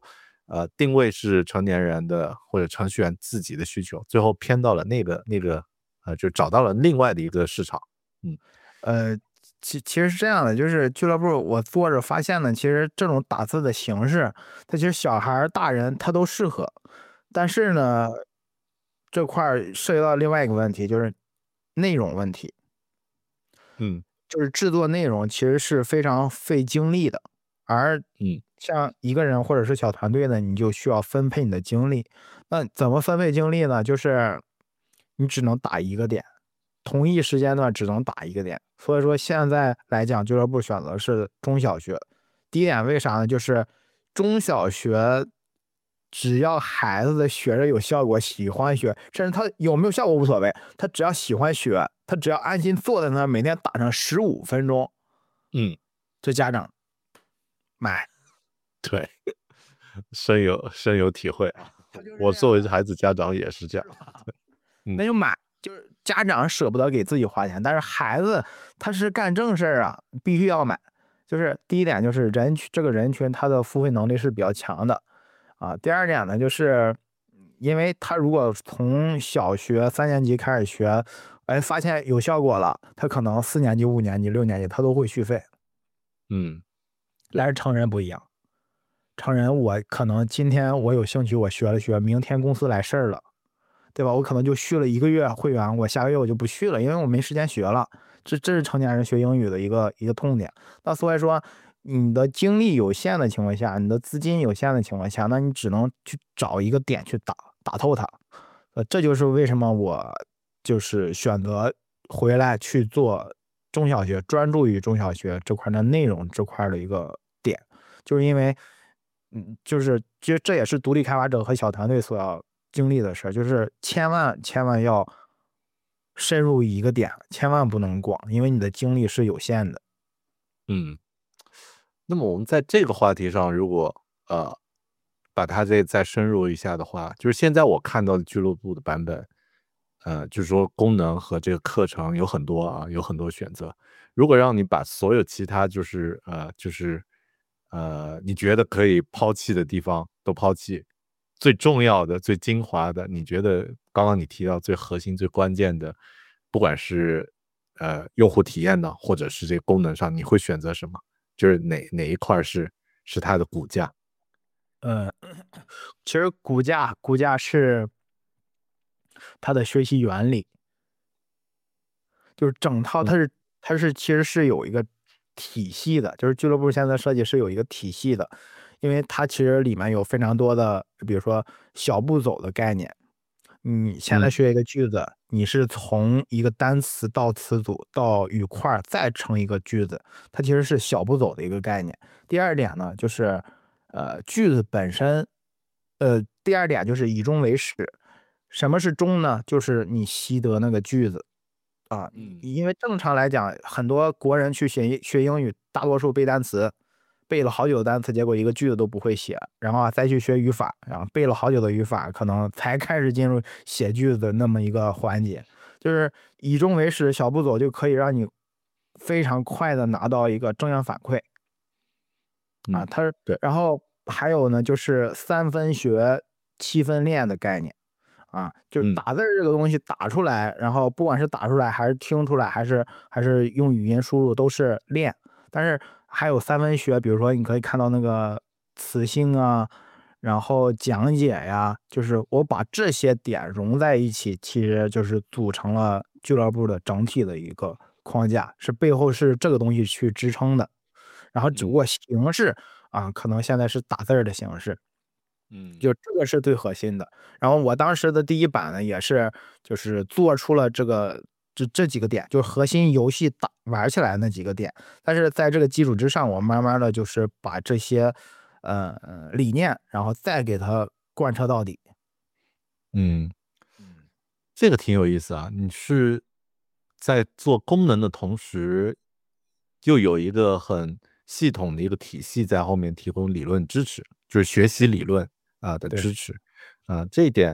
[SPEAKER 2] 呃定位是成年人的或者程序员自己的需求，最后偏到了那个那个呃就找到了另外的一个市场。嗯，
[SPEAKER 3] 呃，其其实是这样的，就是俱乐部我做着发现呢，其实这种打字的形式，它其实小孩大人他都适合，但是呢，这块涉及到另外一个问题，就是内容问题。
[SPEAKER 2] 嗯，
[SPEAKER 3] 就是制作内容其实是非常费精力的，而
[SPEAKER 2] 嗯
[SPEAKER 3] 像一个人或者是小团队呢，你就需要分配你的精力。那怎么分配精力呢？就是你只能打一个点，同一时间段只能打一个点。所以说现在来讲，俱乐部选择是中小学。第一点为啥呢？就是中小学只要孩子的学着有效果，喜欢学，甚至他有没有效果无所谓，他只要喜欢学，他只要安心坐在那儿，每天打上十五分钟，
[SPEAKER 2] 嗯，
[SPEAKER 3] 这家长买。
[SPEAKER 2] 对，深有深有体会。我作为孩子家长也是这样。嗯、
[SPEAKER 3] 那就买，就是家长舍不得给自己花钱，但是孩子他是干正事儿啊，必须要买。就是第一点，就是人群这个人群他的付费能力是比较强的啊。第二点呢，就是因为他如果从小学三年级开始学，哎，发现有效果了，他可能四年级、五年级、六年级他都会续费。
[SPEAKER 2] 嗯，
[SPEAKER 3] 但是成人不一样，成人我可能今天我有兴趣，我学了学，明天公司来事儿了，对吧？我可能就续了一个月会员，我下个月我就不续了，因为我没时间学了。这这是成年人学英语的一个一个痛点。那所以说，你的精力有限的情况下，你的资金有限的情况下，那你只能去找一个点去打打透它。呃，这就是为什么我就是选择回来去做中小学，专注于中小学这块的内容这块的一个点，就是因为，嗯，就是其实这也是独立开发者和小团队所要经历的事儿，就是千万千万要深入一个点，千万不能广，因为你的精力是有限的。
[SPEAKER 2] 嗯，那么我们在这个话题上，如果呃把它再再深入一下的话，就是现在我看到的俱乐部的版本，呃，就是说功能和这个课程有很多啊，有很多选择。如果让你把所有其他就是呃就是呃你觉得可以抛弃的地方都抛弃，最重要的、最精华的，你觉得刚刚你提到最核心、最关键的，不管是呃用户体验呢，或者是这个功能上，你会选择什么？就是哪哪一块是是它的骨架？
[SPEAKER 3] 呃，其实骨架骨架是它的学习原理，就是整套它是它是其实是有一个体系的，就是俱乐部现在设计是有一个体系的，因为它其实里面有非常多的，比如说小步走的概念。你现在学一个句子，你是从一个单词到词组到语块再成一个句子，它其实是小步走的一个概念。第二点呢，就是呃句子本身，呃第二点就是以终为始。什么是终呢？就是你习得那个句子啊，因为正常来讲，很多国人去学学英语，大多数背单词。背了好久的单词，结果一个句子都不会写，然后啊再去学语法，然后背了好久的语法，可能才开始进入写句子的那么一个环节。就是以终为始，小步走就可以让你非常快的拿到一个正向反馈啊。它
[SPEAKER 2] 对，
[SPEAKER 3] 然后还有呢，就是三分学七分练的概念啊，就是打字这个东西打出来，然后不管是打出来还是听出来，还是还是用语音输入，都是练，但是。还有三分学，比如说你可以看到那个词性啊，然后讲解呀，就是我把这些点融在一起，其实就是组成了俱乐部的整体的一个框架，是背后是这个东西去支撑的。然后只不过形式啊，可能现在是打字的形式，
[SPEAKER 2] 嗯，
[SPEAKER 3] 就这个是最核心的。然后我当时的第一版呢，也是就是做出了这个。这这几个点就是核心游戏打玩起来那几个点，但是在这个基础之上，我慢慢的就是把这些呃理念，然后再给它贯彻到底。
[SPEAKER 2] 嗯，这个挺有意思啊！你是在做功能的同时，又有一个很系统的一个体系在后面提供理论支持，就是学习理论啊、呃、的支持啊、呃，这一点。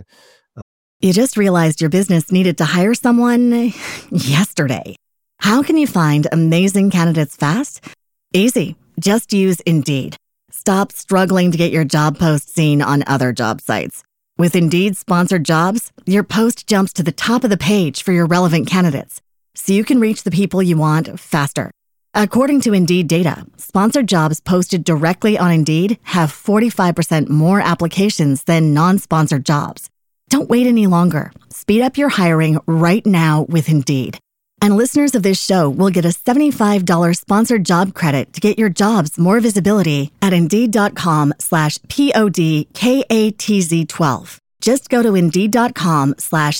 [SPEAKER 1] You just realized your business needed to hire someone yesterday. How can you find amazing candidates fast? Easy. Just use Indeed. Stop struggling to get your job post seen on other job sites. With Indeed sponsored jobs, your post jumps to the top of the page for your relevant candidates, so you can reach the people you want faster. According to Indeed data, sponsored jobs posted directly on Indeed have forty-five percent more applications than non-sponsored jobs. Don't wait any longer. Speed up your hiring right now with Indeed. And listeners of this show will get a seventy-five dollars sponsored job credit to get your jobs more visibility at Indeed.com slash P-O-D-K-A-T-Z-12. Just go to Indeed.com slash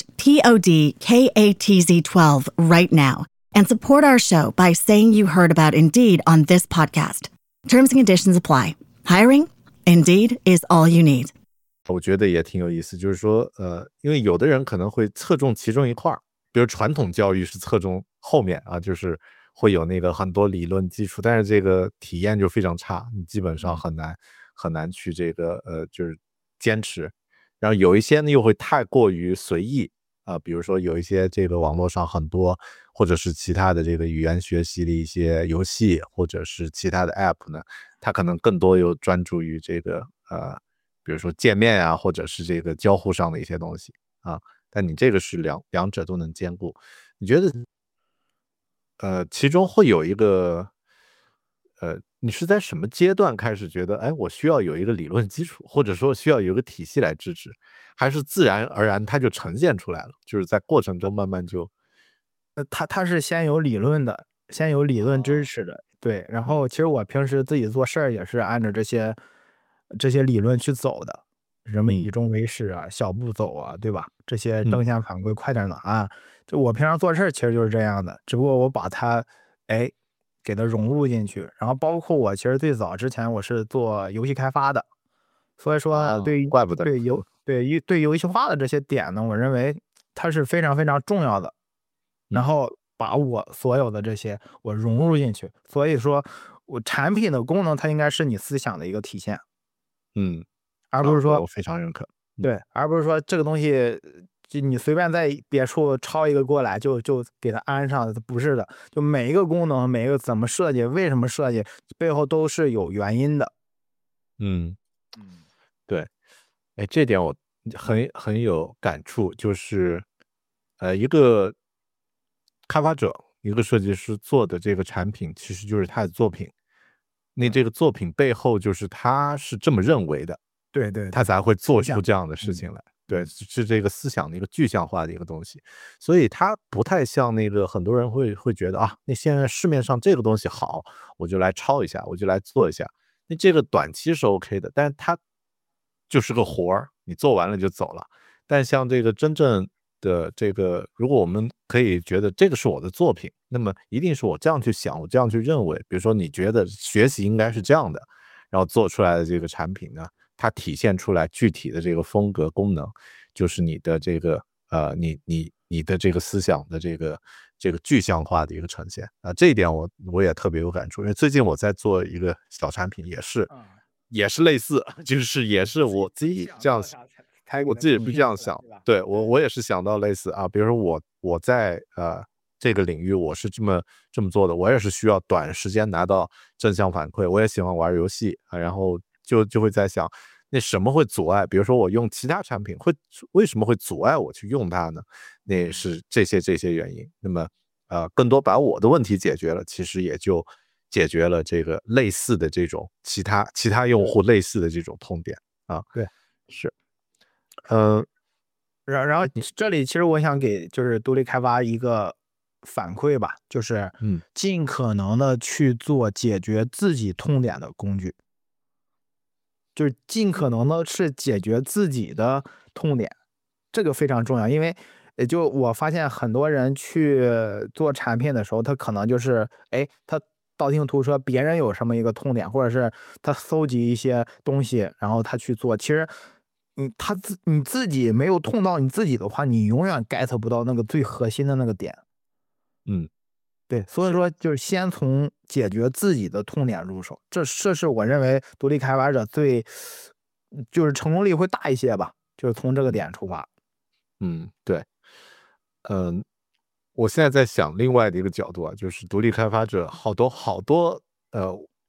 [SPEAKER 1] P-O-D-K-A-T-Z-12 right now and support our show by saying you heard about Indeed on this podcast. Terms and conditions apply. Hiring? Indeed is all you need.
[SPEAKER 2] 我觉得也挺有意思，就是说呃，因为有的人可能会侧重其中一块儿，比如传统教育是侧重后面啊，就是会有那个很多理论基础，但是这个体验就非常差，你基本上很难很难去这个呃就是坚持。然后有一些呢又会太过于随意啊、呃，比如说有一些这个网络上很多或者是其他的这个语言学习的一些游戏或者是其他的 app 呢，它可能更多又专注于这个呃比如说界面啊，或者是这个交互上的一些东西啊。但你这个是两两者都能兼顾，你觉得呃其中会有一个呃你是在什么阶段开始觉得哎我需要有一个理论基础，或者说需要有一个体系来支持，还是自然而然它就呈现出来了，就是在过程中慢慢就
[SPEAKER 3] 呃，它它是先有理论的，先有理论支持的，对。然后其实我平时自己做事儿也是按照这些这些理论去走的，什么以终为始啊，小步走啊，对吧？这些正向反馈，快点拿啊。就我平常做事儿其实就是这样的，只不过我把它哎给它融入进去。然后包括我其实最早之前我是做游戏开发的，所以说对于
[SPEAKER 2] 怪不得
[SPEAKER 3] 对游对对游戏化的这些点呢，我认为它是非常非常重要的。然后把我所有的这些我融入进去，所以说我产品的功能它应该是你思想的一个体现，
[SPEAKER 2] 嗯，
[SPEAKER 3] 而不是说、
[SPEAKER 2] 啊、我非常认可，
[SPEAKER 3] 对，而不是说这个东西就你随便在别处抄一个过来就就给它安上，不是的，就每一个功能每一个怎么设计，为什么设计，背后都是有原因的。
[SPEAKER 2] 嗯嗯，对，哎，这点我很很有感触，就是呃一个开发者一个设计师做的这个产品其实就是他的作品，那这个作品背后就是他是这么认为的，
[SPEAKER 3] 对对，
[SPEAKER 2] 他才会做出这样的事情来，对，是这个思想的一个具象化的一个东西，所以他不太像那个很多人会会觉得啊，那现在市面上这个东西好，我就来抄一下，我就来做一下，那这个短期是 OK 的，但是它就是个活儿，你做完了就走了。但像这个真正的这个，如果我们可以觉得这个是我的作品，那么一定是我这样去想，我这样去认为。比如说你觉得学习应该是这样的，然后做出来的这个产品呢，它体现出来具体的这个风格功能，就是你的这个呃，你你你的这个思想的这个这个具象化的一个呈现啊，这一点我我也特别有感触，因为最近我在做一个小产品，也是、嗯、也是类似，就是也是我自己这样想，我自己也是这样想，对我我也是想到类似啊，比如说我我在呃这个领域我是这么这么做的，我也是需要短时间拿到正向反馈，我也喜欢玩游戏啊，然后就就会在想。那什么会阻碍？比如说我用其他产品会为什么会阻碍我去用它呢？那是这些这些原因。那么呃，更多把我的问题解决了，其实也就解决了这个类似的这种其他其他用户类似的这种痛点啊。
[SPEAKER 3] 对，
[SPEAKER 2] 是，嗯、呃，
[SPEAKER 3] 然然后这里其实我想给就是独立开发一个反馈吧，就是嗯，尽可能的去做解决自己痛点的工具。就是尽可能的是解决自己的痛点，这个非常重要。因为也就我发现很多人去做产品的时候，他可能就是哎，他道听途说别人有什么一个痛点，或者是他搜集一些东西，然后他去做。其实你他自你自己没有痛到你自己的话，你永远 get 不到那个最核心的那个点。
[SPEAKER 2] 嗯。
[SPEAKER 3] 对，所以说就是先从解决自己的痛点入手，这这是我认为独立开发者最就是成功率会大一些吧，就是从这个点出发。
[SPEAKER 2] 嗯，对，嗯，我现在在想另外的一个角度啊，就是独立开发者好多好多呃，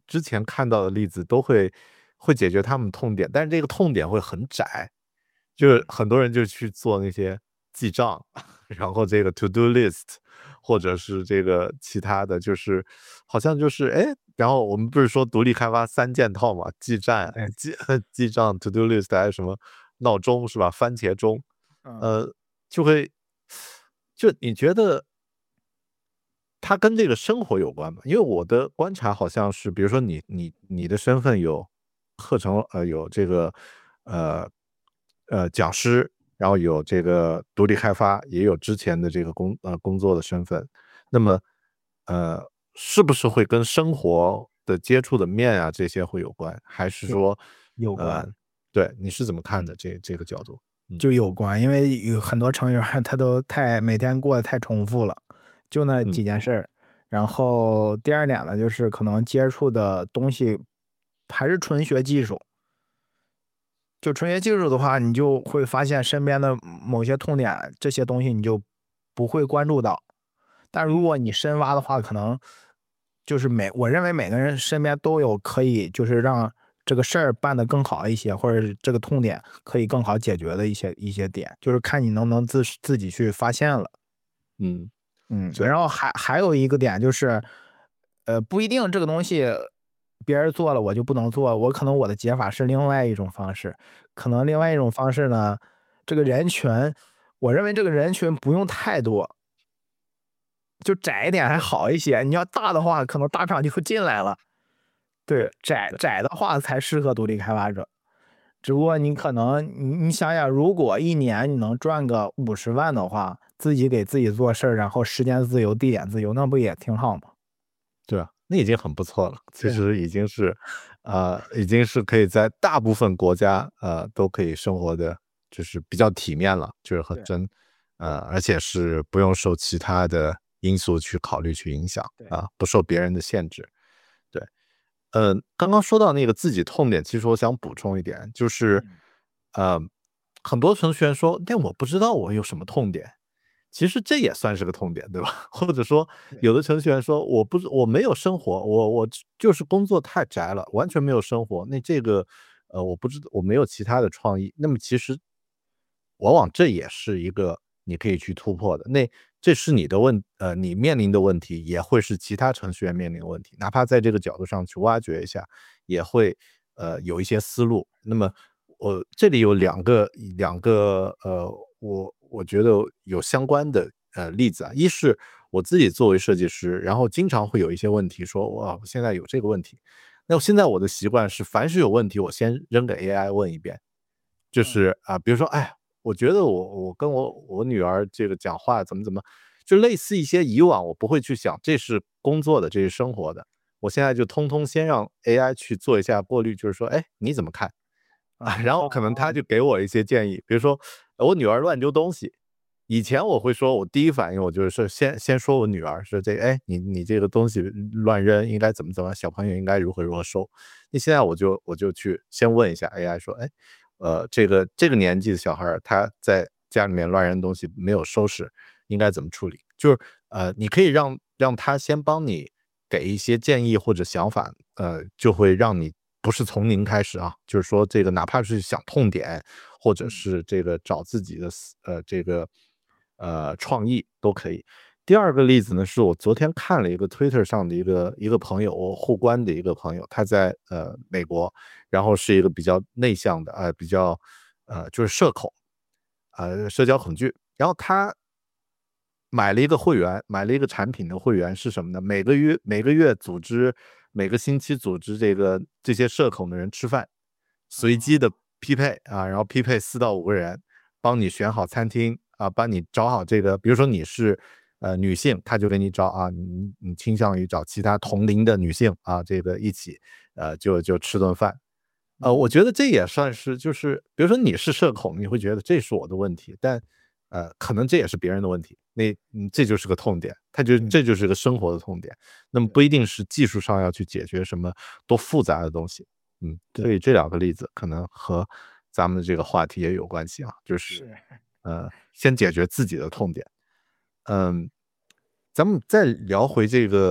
[SPEAKER 2] 之前看到的例子都会会解决他们痛点，但是这个痛点会很窄，就是很多人就去做那些记账，然后这个 to do list， 或者是这个其他的，就是好像就是哎，然后我们不是说独立开发三件套嘛，记账、记记账 to do list 还有什么闹钟是吧？番茄钟，呃，就会就你觉得它跟这个生活有关吗？因为我的观察好像是，比如说你你你的身份有课程，呃，有这个呃呃讲师，然后有这个独立开发，也有之前的这个工呃工作的身份，那么呃是不是会跟生活的接触的面啊这些会有关，还是说
[SPEAKER 3] 有关？
[SPEAKER 2] 呃对，你是怎么看的这这个角度？
[SPEAKER 3] 就有关，因为有很多程序员他都太每天过得太重复了，就那几件事儿。嗯、然后第二点呢，就是可能接触的东西还是纯学技术。就纯学技术的话，你就会发现身边的某些痛点，这些东西你就不会关注到。但如果你深挖的话，可能就是每我认为每个人身边都有可以就是让这个事儿办得更好一些，或者是这个痛点可以更好解决的一些一些点，就是看你能不能自自己去发现了。
[SPEAKER 2] 嗯
[SPEAKER 3] 嗯，然后还还有一个点就是，呃，不一定这个东西别人做了我就不能做，我可能我的解法是另外一种方式，可能另外一种方式呢，这个人群，我认为这个人群不用太多。就窄一点还好一些，你要大的话，可能大厂就会进来了。对，窄窄的话才适合独立开发者。只不过你可能你你想想，如果一年你能赚个五十万的话，自己给自己做事儿，然后时间自由、地点自由，那不也挺好吗？
[SPEAKER 2] 对啊，那已经很不错了。其实已经是，呃，已经是可以在大部分国家呃都可以生活的，就是比较体面了，就是很真，呃，而且是不用受其他的因素去考虑去影响啊，不受别人的限制。对，呃，刚刚说到那个自己痛点，其实我想补充一点，就是，呃，很多程序员说，但我不知道我有什么痛点。其实这也算是个痛点，对吧？或者说，有的程序员说，我不我没有生活，我我就是工作太宅了，完全没有生活。那这个，呃，我不知道，我没有其他的创意。那么其实，往往这也是一个你可以去突破的。那这是你的问，呃，你面临的问题，也会是其他程序员面临的问题。哪怕在这个角度上去挖掘一下，也会呃有一些思路。那么，我这里有两个两个呃，我。我觉得有相关的呃例子啊，一是我自己作为设计师，然后经常会有一些问题说，哇，我现在有这个问题。那现在我的习惯是，凡是有问题，我先扔给 A I 问一遍，就是啊，比如说，哎，我觉得我我跟我我女儿这个讲话怎么怎么，就类似一些以往我不会去想，这是工作的，这是生活的，我现在就通通先让 A I 去做一下过滤，就是说，哎，你怎么看？啊，然后可能他就给我一些建议，比如说我女儿乱丢东西，以前我会说，我第一反应我就是先先说我女儿说这个，哎，你你这个东西乱扔，应该怎么怎么，小朋友应该如何如何收。那现在我就我就去先问一下 A I 说，哎，呃，这个这个年纪的小孩他在家里面乱扔东西没有收拾，应该怎么处理？就是呃，你可以让让他先帮你给一些建议或者想法，呃，就会让你。不是从零开始啊，就是说这个哪怕是想痛点，或者是这个找自己的呃这个呃创意都可以。第二个例子呢，是我昨天看了一个 Twitter 上的一个一个朋友，我互关的一个朋友，他在呃美国，然后是一个比较内向的，呃比较呃就是社恐，呃社交恐惧，然后他买了一个会员，买了一个产品的会员是什么呢？每个月每个月组织。每个星期组织这个这些社恐的人吃饭，随机的匹配啊，然后匹配四到五个人，帮你选好餐厅啊，帮你找好这个，比如说你是呃女性，他就给你找啊，你你倾向于找其他同龄的女性啊，这个一起呃就就吃顿饭，呃，我觉得这也算是就是比如说你是社恐，你会觉得这是我的问题，但呃可能这也是别人的问题。那嗯，这就是个痛点，它就这就是个生活的痛点。那么不一定是技术上要去解决什么多复杂的东西，嗯，所以这两个例子可能和咱们的这个话题也有关系啊，就是呃，先解决自己的痛点。嗯，咱们再聊回这个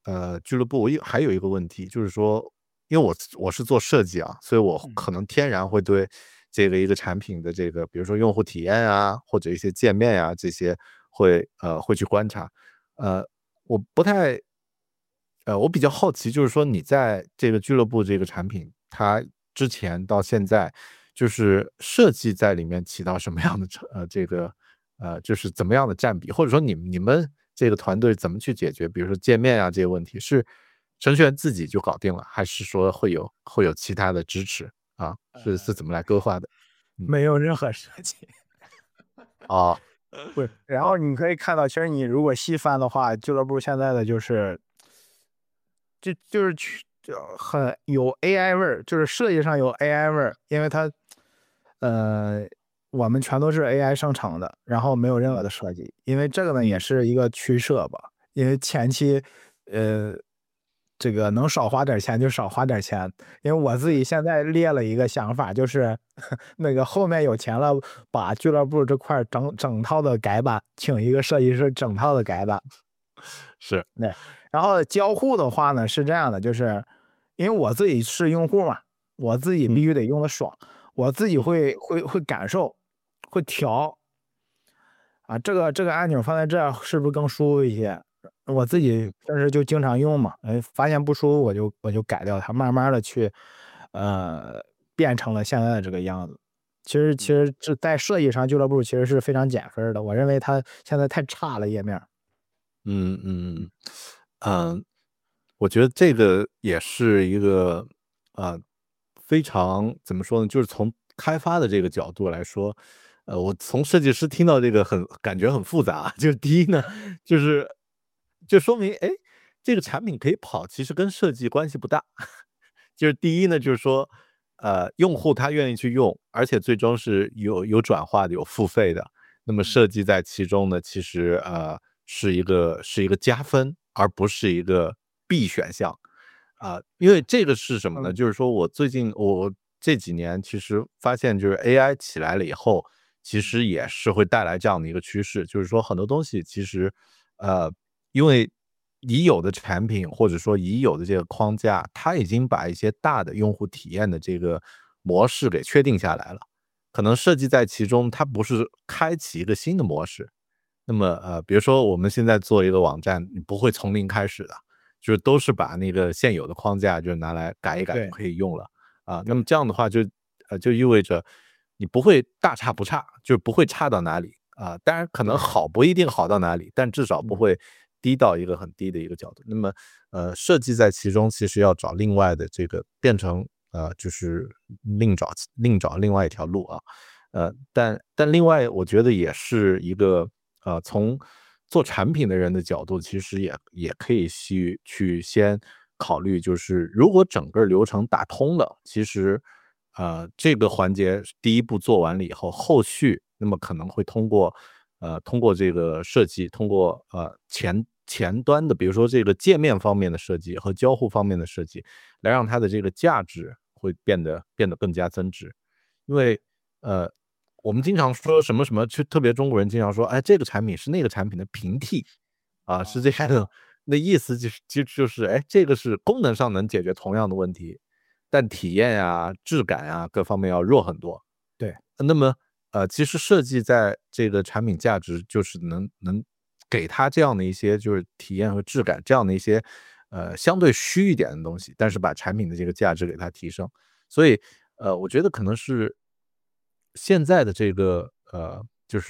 [SPEAKER 2] 呃俱乐部，我有还有一个问题，就是说，因为我我是做设计啊，所以我可能天然会对这个一个产品的这个，比如说用户体验啊，或者一些界面啊这些会呃会去观察。呃，我不太呃，我比较好奇，就是说你在这个俱乐部这个产品，它之前到现在，就是设计在里面起到什么样的成呃这个呃就是怎么样的占比，或者说你们你们这个团队怎么去解决，比如说界面啊这些问题，是程序员自己就搞定了，还是说会有会有其他的支持啊？是是怎么来规划的？嗯，
[SPEAKER 3] 没有任何设计。
[SPEAKER 2] 哦，
[SPEAKER 3] 不是，然后你可以看到，其实你如果细翻的话，俱乐部现在的就是就就是去就很有 A I 味儿，就是设计上有 A I 味儿，因为它呃我们全都是 A I 生成的，然后没有任何的设计，因为这个呢也是一个取舍吧，因为前期呃这个能少花点钱就少花点钱，因为我自己现在列了一个想法，就是那个后面有钱了，把俱乐部这块整整套的改版，请一个设计师整套的改版。
[SPEAKER 2] 是，
[SPEAKER 3] 对，然后交互的话呢是这样的，就是因为我自己是用户嘛，我自己必须得用的爽，我自己会会会感受，会调啊，这个这个按钮放在这儿是不是更舒服一些？我自己平时就经常用嘛，哎，发现不舒服我就我就改掉它，慢慢的去呃变成了现在的这个样子。其实其实这在设计上俱乐部其实是非常减分的，我认为它现在太差了页面。
[SPEAKER 2] 嗯嗯嗯，我觉得这个也是一个呃非常怎么说呢，就是从开发的这个角度来说，呃，我从设计师听到这个很感觉很复杂。就是第一呢，就是就说明哎，这个产品可以跑，其实跟设计关系不大。就是第一呢，就是说，呃，用户他愿意去用，而且最终是有有转化的、有付费的。那么设计在其中呢，其实呃是一个是一个加分，而不是一个必选项啊、因为这个是什么呢？
[SPEAKER 3] 嗯
[SPEAKER 2] 就是说我最近我这几年其实发现，就是 A I 起来了以后，其实也是会带来这样的一个趋势，就是说很多东西其实呃，因为已有的产品或者说已有的这个框架，它已经把一些大的用户体验的这个模式给确定下来了。可能设计在其中，它不是开启一个新的模式。那么呃，比如说我们现在做一个网站，你不会从零开始的，就是都是把那个现有的框架就拿来改一改就
[SPEAKER 3] 对
[SPEAKER 2] 可以用了啊。那么这样的话就呃就意味着你不会大差不差，就是不会差到哪里啊。当然可能好不一定好到哪里，但至少不会低到一个很低的一个角度。那么呃，设计在其中其实要找另外的这个变成呃，就是另找另找另外一条路啊。呃，但但另外我觉得也是一个呃，从做产品的人的角度，其实也也可以去去先考虑，就是如果整个流程打通了，其实呃这个环节第一步做完了以后，后续那么可能会通过呃通过这个设计，通过呃前前端的，比如说这个界面方面的设计和交互方面的设计，来让它的这个价值会变得变得更加增值。因为呃，我们经常说什么什么，就特别中国人经常说，哎，这个产品是那个产品的平替啊，是这样的。那意思就是，就就是，哎，这个是功能上能解决同样的问题，但体验呀、质感呀各方面要弱很多。
[SPEAKER 3] 对，
[SPEAKER 2] 那么，呃，其实设计在这个产品价值就是能能给它这样的一些就是体验和质感这样的一些呃相对虚一点的东西，但是把产品的这个价值给它提升。所以，呃，我觉得可能是现在的这个呃，就是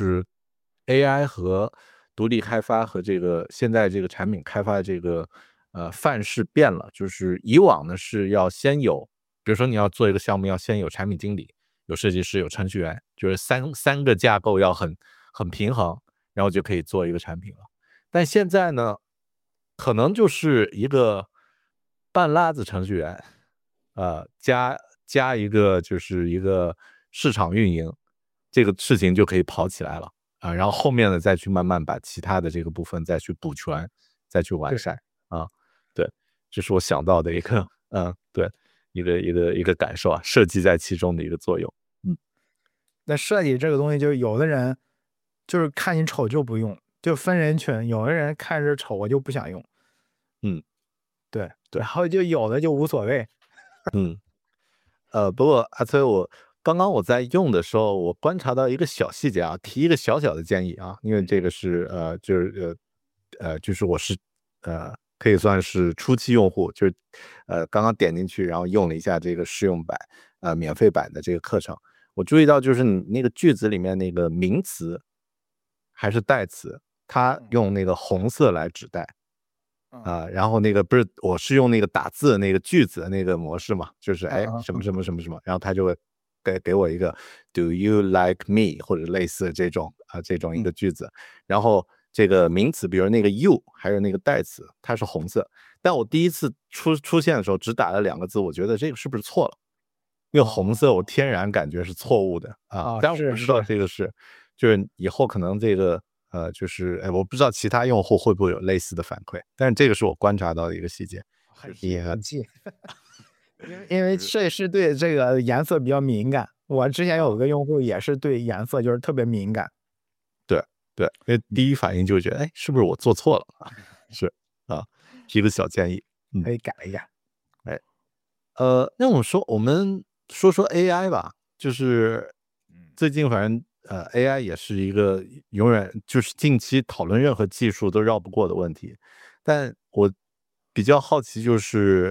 [SPEAKER 2] A I 和独立开发和这个现在这个产品开发的这个呃范式变了，就是以往呢是要先有，比如说你要做一个项目，要先有产品经理、有设计师、有程序员，就是三三个架构要很很平衡，然后就可以做一个产品了。但现在呢，可能就是一个半拉子程序员，呃，加加一个就是一个市场运营，这个事情就可以跑起来了啊。然后后面呢，再去慢慢把其他的这个部分再去补全，再去完
[SPEAKER 3] 对。
[SPEAKER 2] 善啊。对，这是我想到的一个，嗯，对，一个一个一个感受啊，设计在其中的一个作用。嗯
[SPEAKER 3] 那设计这个东西，就有的人就是看你丑就不用，就分人群。有的人看着丑，我就不想用。
[SPEAKER 2] 嗯
[SPEAKER 3] 对
[SPEAKER 2] 对
[SPEAKER 3] 然后就有的就无所谓。
[SPEAKER 2] 嗯，呃，不过阿崔，我刚刚我在用的时候，我观察到一个小细节啊，提一个小小的建议啊，因为这个是呃，就是呃呃，就是我是呃，可以算是初期用户，就是呃，刚刚点进去，然后用了一下这个试用版，呃，免费版的这个课程，我注意到就是你那个句子里面那个名词还是代词，它用那个红色来指代。啊、呃然后那个不是，我是用那个打字的那个句子的那个模式嘛，就是哎什么什么什么什么，然后他就会给给我一个 Do you like me 或者类似这种啊、呃、这种一个句子，然后这个名词，比如那个 you 还有那个代词，它是红色，但我第一次出出现的时候只打了两个字，我觉得这个是不是错了？因为红色我天然感觉是错误的啊，
[SPEAKER 3] 哦
[SPEAKER 2] 但我不知道这个是，就是以后可能这个。呃，就是哎，我不知道其他用户会不会有类似的反馈，但是这个是我观察到的一个细节，
[SPEAKER 3] 很细很细，因为因为设计师对这个颜色比较敏感。我之前有个用户也是对颜色就是特别敏感。
[SPEAKER 2] 对对，因为第一反应就觉得，哎，是不是我做错了啊？是啊，提个小建议，嗯，
[SPEAKER 3] 可以改一改。
[SPEAKER 2] 哎，呃，那我们说，我们说说 A I 吧，就是最近反正。呃 ，A I 也是一个永远就是近期讨论任何技术都绕不过的问题，但我比较好奇就是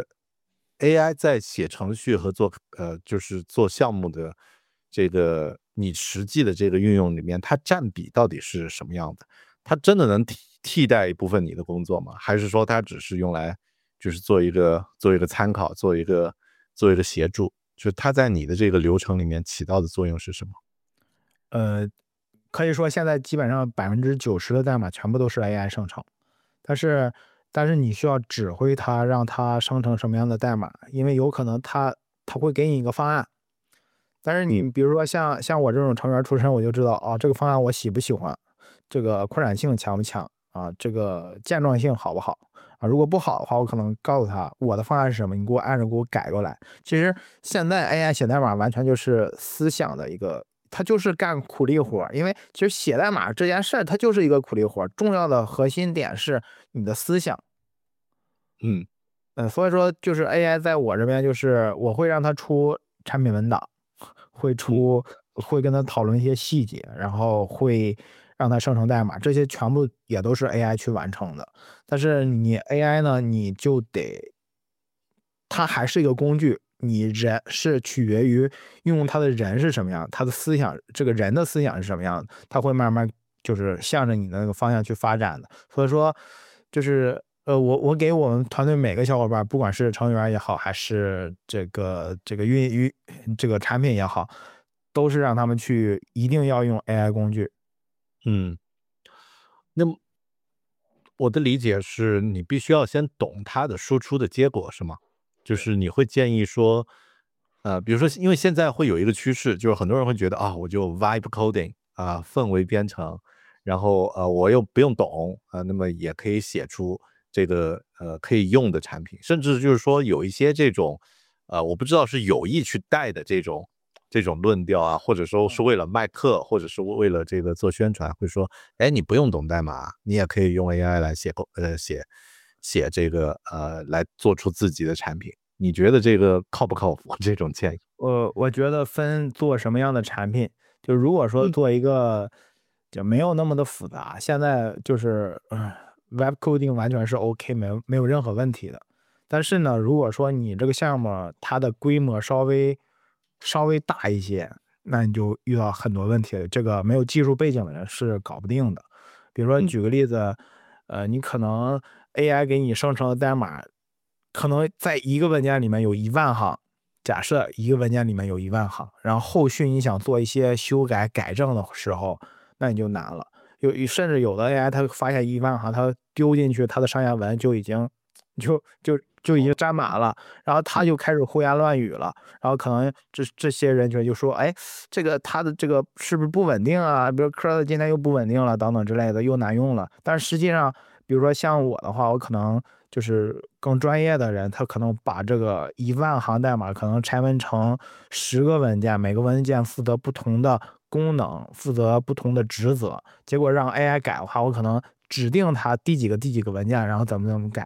[SPEAKER 2] A I 在写程序和做呃就是做项目的这个你实际的这个运用里面，它占比到底是什么样的？它真的能替替代一部分你的工作吗？还是说它只是用来就是做一个做一个参考，做一个做一个协助？就是它在你的这个流程里面起到的作用是什么？
[SPEAKER 3] 呃，可以说现在基本上百分之九十的代码全部都是 A I 生成，但是但是你需要指挥它，让它生成什么样的代码，因为有可能它它会给你一个方案，但是你比如说像像我这种程序员出身，我就知道啊，这个方案我喜不喜欢，这个扩展性强不强啊，这个健壮性好不好啊？如果不好的话，我可能告诉他我的方案是什么，你给我按着给我改过来。其实现在 A I 写代码完全就是思想的一个。它就是干苦力活，因为其实写代码这件事儿，它就是一个苦力活。重要的核心点是你的思想，
[SPEAKER 2] 嗯
[SPEAKER 3] 嗯，所以说就是 A I 在我这边，就是我会让它出产品文档，会出会跟他讨论一些细节，然后会让它生成代码，这些全部也都是 A I 去完成的。但是你 A I 呢，你就得，它还是一个工具。你人是取决于用它的人是什么样，他的思想，这个人的思想是什么样的，他会慢慢就是向着你的那个方向去发展的。所以说，就是呃，我我给我们团队每个小伙伴，不管是程序员也好，还是这个这个运运这个产品也好，都是让他们去一定要用 A I 工具。
[SPEAKER 2] 嗯，那么我的理解是你必须要先懂它的输出的结果，是吗？就是你会建议说，呃，比如说，因为现在会有一个趋势，就是很多人会觉得啊，我就 vibe coding 啊，氛围编程，然后呃，我又不用懂啊，那么也可以写出这个呃可以用的产品，甚至就是说有一些这种呃，我不知道是有意去带的这种这种论调啊，或者说是为了卖课，或者是为了这个做宣传，会说，哎，你不用懂代码，你也可以用 A I 来写构呃写写这个呃来做出自己的产品。你觉得这个靠不靠谱？这种建议？
[SPEAKER 3] 我我觉得分做什么样的产品，就如果说做一个就没有那么的复杂，现在就是呃 web coding 完全是 OK，没有没有任何问题的。但是呢，如果说你这个项目它的规模稍微稍微大一些，那你就遇到很多问题，这个没有技术背景的人是搞不定的。比如说举个例子，呃，你可能 A I 给你生成的代码，可能在一个文件里面有一万行。假设一个文件里面有一万行，然后后续你想做一些修改改正的时候，那你就难了。有甚至有的 A I 它发现一万行，它丢进去它的上下文就已经就就就已经占满了，然后他就开始胡言乱语了，然后可能这这些人群就说，哎，这个他的这个是不是不稳定啊？比如 Chrome 今天又不稳定了，等等之类的，又难用了。但是实际上，比如说像我的话，我可能就是更专业的人，他可能把这个一万行代码可能拆分成十个文件，每个文件负责不同的功能，负责不同的职责。结果让 A I 改的话，我可能指定它第几个第几个文件，然后怎么怎么改。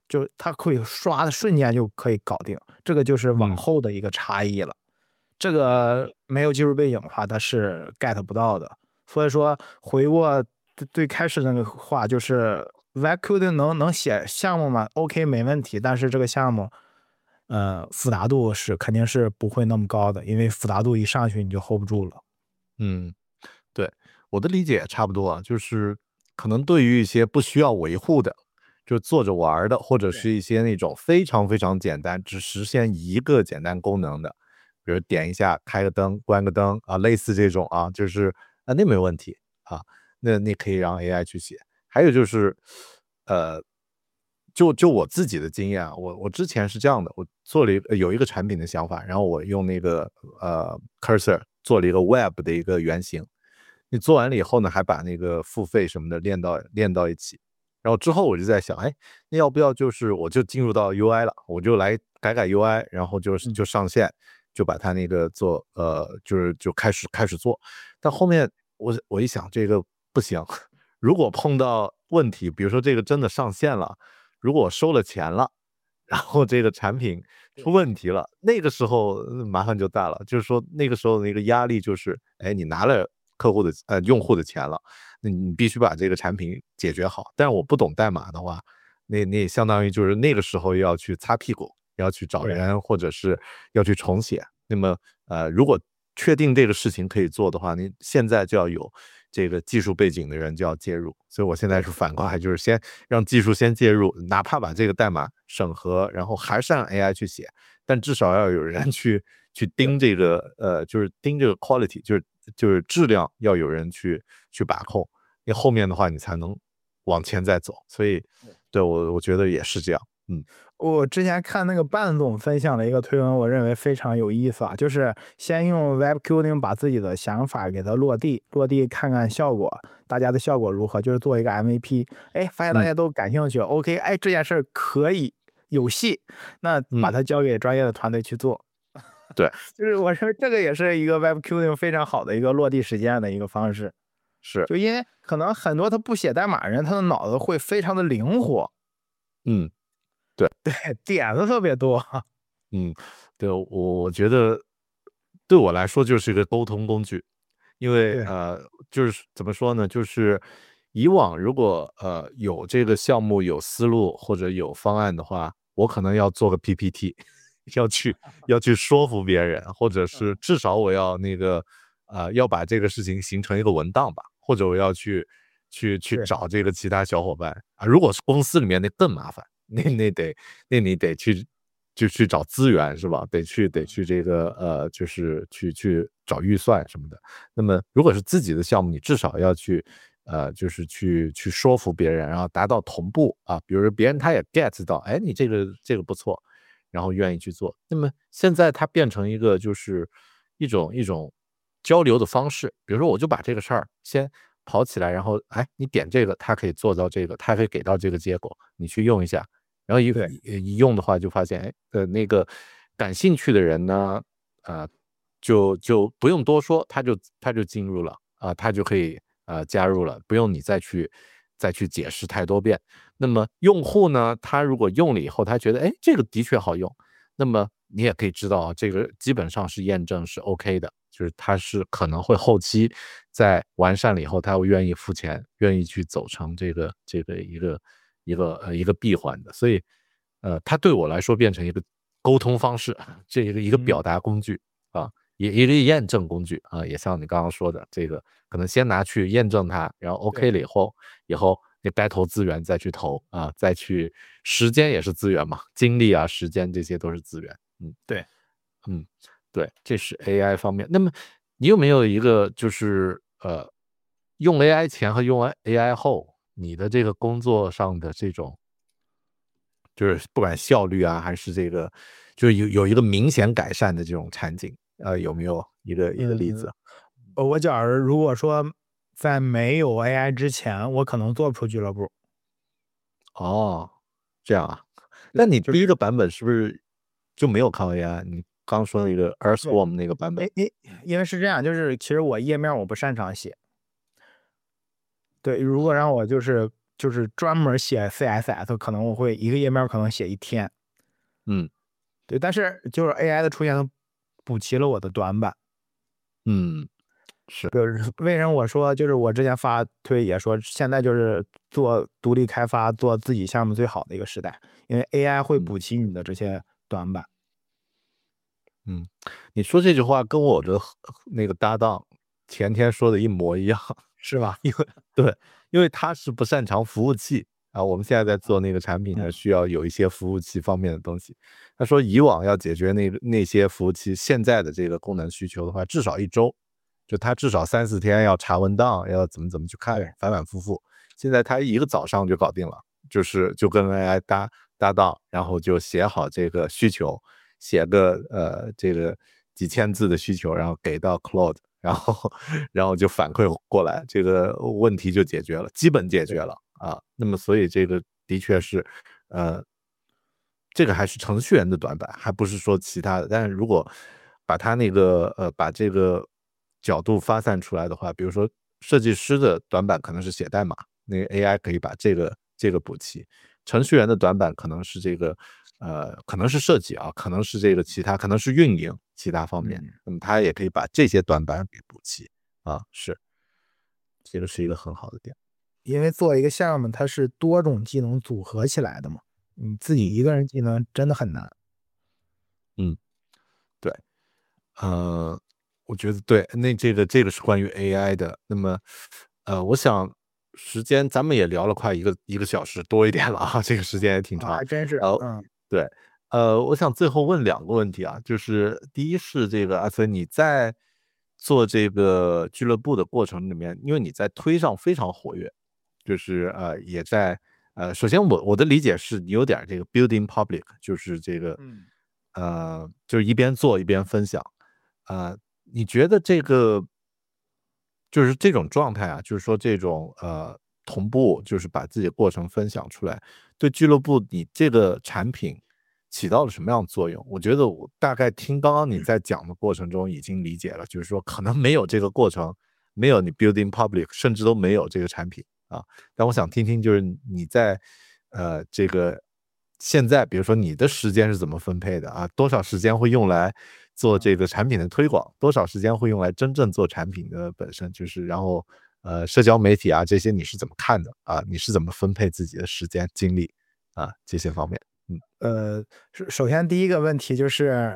[SPEAKER 3] 就它可以刷的瞬间就可以搞定，这个就是往后的一个差异了。嗯、这个没有技术背景的话，它是 get 不到的。所以说，回过最开始那个话，就是 Vibe Coding 能能写项目吗 ？OK， 没问题，但是这个项目，呃，复杂度是肯定是不会那么高的，因为复杂度一上去你就 hold 不住了。
[SPEAKER 2] 嗯，对，我的理解也差不多啊，就是可能对于一些不需要维护的，就做着玩的，或者是一些那种非常非常简单，只实现一个简单功能的，比如点一下开个灯、关个灯啊，类似这种啊，就是啊那没问题啊，那你可以让 A I 去写。还有就是，呃，就就我自己的经验啊，我我之前是这样的，我做了一个有一个产品的想法，然后我用那个呃 Cursor 做了一个 Web 的一个原型。你做完了以后呢，还把那个付费什么的练到练到一起，然后之后我就在想，哎，那要不要就是我就进入到 U I 了，我就来改改 U I， 然后就就上线，就把它那个做呃，就是就开始开始做。但后面我我一想，这个不行，如果碰到问题，比如说这个真的上线了，如果我收了钱了，然后这个产品出问题了，那个时候麻烦就大了。就是说那个时候那个压力就是，哎，你拿了客户的呃用户的钱了，那你必须把这个产品解决好。但是我不懂代码的话，那那相当于就是那个时候要去擦屁股，要去找人，或者是要去重写。那么呃，如果确定这个事情可以做的话，你现在就要有这个技术背景的人就要介入。所以我现在是反过来，就是先让技术先介入，哪怕把这个代码审核，然后还是让 A I 去写，但至少要有人去去盯这个呃，就是盯这个 quality， 就是就是质量要有人去去把控。因为后面的话你才能往前再走。所以对我我觉得也是这样。嗯。
[SPEAKER 3] 我之前看那个半总分享的一个推文，我认为非常有意思啊，就是先用 Vibe Coding 把自己的想法给它落地，落地看看效果，大家的效果如何，就是做一个 M V P， 哎，发现大家都感兴趣、嗯、OK， 哎，这件事可以有戏，那把它交给专业的团队去做。
[SPEAKER 2] 嗯、对，
[SPEAKER 3] 就是我认为这个也是一个 Vibe Coding 非常好的一个落地实践的一个方式。
[SPEAKER 2] 是，
[SPEAKER 3] 就因为可能很多他不写代码人，他的脑子会非常的灵活。
[SPEAKER 2] 嗯。对
[SPEAKER 3] 对，点子特别多。
[SPEAKER 2] 嗯，对，我我觉得对我来说就是一个沟通工具。因为呃，就是怎么说呢，就是以往如果呃有这个项目有思路或者有方案的话，我可能要做个 P P T， 要去要去说服别人，或者是至少我要那个呃要把这个事情形成一个文档吧，或者我要去去去找这个其他小伙伴啊。如果是公司里面那更麻烦。那那得那你得去就去找资源是吧？得去得去这个呃，就是去去找预算什么的。那么如果是自己的项目，你至少要去呃，就是去去说服别人，然后达到同步啊。比如别人他也 get 到，哎，你这个这个不错，然后愿意去做。那么现在它变成一个就是一种一种交流的方式。比如说我就把这个事儿先跑起来，然后哎，你点这个，它可以做到这个，它可以给到这个结果，你去用一下。然后一一用的话，就发现，哎，呃，那个感兴趣的人呢，呃，就就不用多说，他就他就进入了啊、呃，他就可以呃加入了，不用你再去再去解释太多遍。那么用户呢，他如果用了以后，他觉得，哎，这个的确好用，那么你也可以知道，这个基本上是验证是 OK 的，就是他是可能会后期在完善了以后，他会愿意付钱，愿意去走成这个这个一个。一个呃一个闭环的。所以呃它对我来说变成一个沟通方式，这一个一个表达工具啊，也一个验证工具啊，也像你刚刚说的，这个可能先拿去验证它，然后 OK 了以后，以后你该投资源再去投啊，再去时间也是资源嘛，精力啊时间这些都是资源。嗯，
[SPEAKER 3] 对，
[SPEAKER 2] 嗯，对，这是 A I 方面。那么你有没有一个就是呃用 A I 前和用 A I 后？你的这个工作上的这种，就是不管效率啊，还是这个，就有有一个明显改善的这种场景，呃，有没有一个一个例子？
[SPEAKER 3] 呃，我假如如果说在没有 A I 之前，我可能做不出俱乐部。
[SPEAKER 2] 哦，这样啊？那你第一个版本是不是就没有靠 A I？你刚说那个 Earthworm 那个版本？
[SPEAKER 3] 因因为是这样，就是其实我页面我不擅长写。对，如果让我就是就是专门写 C S S， 可能我会一个页面可能写一天。
[SPEAKER 2] 嗯，
[SPEAKER 3] 对，但是就是 A I 的出现，它补齐了我的短板。
[SPEAKER 2] 嗯，是。
[SPEAKER 3] 为什么我说就是我之前发推也说，现在就是做独立开发、做自己项目最好的一个时代，因为 A I 会补齐你的这些短板。
[SPEAKER 2] 嗯，你说这句话跟我的那个搭档前天说的一模一样，
[SPEAKER 3] 是吧？
[SPEAKER 2] 因为对，因为他是不擅长服务器啊，我们现在在做那个产品呢，需要有一些服务器方面的东西。他说以往要解决那那些服务器现在的这个功能需求的话，至少一周，就他至少三四天要查文档，要怎么怎么去看，反反复复。现在他一个早上就搞定了，就是就跟 A I 搭搭档，然后就写好这个需求。写个呃这个几千字的需求，然后给到 Claude， 然后然后就反馈过来，这个问题就解决了，基本解决了啊。那么所以这个的确是呃这个还是程序员的短板，还不是说其他的。但是如果把他那个呃把这个角度发散出来的话，比如说设计师的短板可能是写代码，那个 A I 可以把这个这个补齐。程序员的短板可能是这个呃可能是设计啊，可能是这个其他，可能是运营其他方面，那么他也可以把这些短板给补齐啊，是这个是一个很好的点。
[SPEAKER 3] 因为做一个项目它是多种技能组合起来的嘛，你自己一个人技能真的很难。
[SPEAKER 2] 嗯，对，呃我觉得对，那这个这个是关于 A I 的。那么呃我想时间咱们也聊了快一个一个小时多一点了啊，这个时间也挺长，
[SPEAKER 3] 还真是。
[SPEAKER 2] 呃
[SPEAKER 3] 嗯，
[SPEAKER 2] 对，呃我想最后问两个问题啊，就是第一是这个阿森你在做这个俱乐部的过程里面，因为你在推上非常活跃，就是呃也在呃首先我我的理解是你有点这个 building public， 就是这个呃就是一边做一边分享。呃你觉得这个就是这种状态啊，就是说这种呃同步，就是把自己的过程分享出来，对俱乐部你这个产品起到了什么样的作用？我觉得我大概听刚刚你在讲的过程中已经理解了，就是说可能没有这个过程，没有你 building public， 甚至都没有这个产品啊。但我想听听，就是你在呃这个现在，比如说你的时间是怎么分配的啊？多少时间会用来做这个产品的推广？多少时间会用来真正做产品的本身？就是然后呃社交媒体啊这些你是怎么看的啊？你是怎么分配自己的时间精力啊这些方面？嗯，
[SPEAKER 3] 呃，首首先第一个问题就是，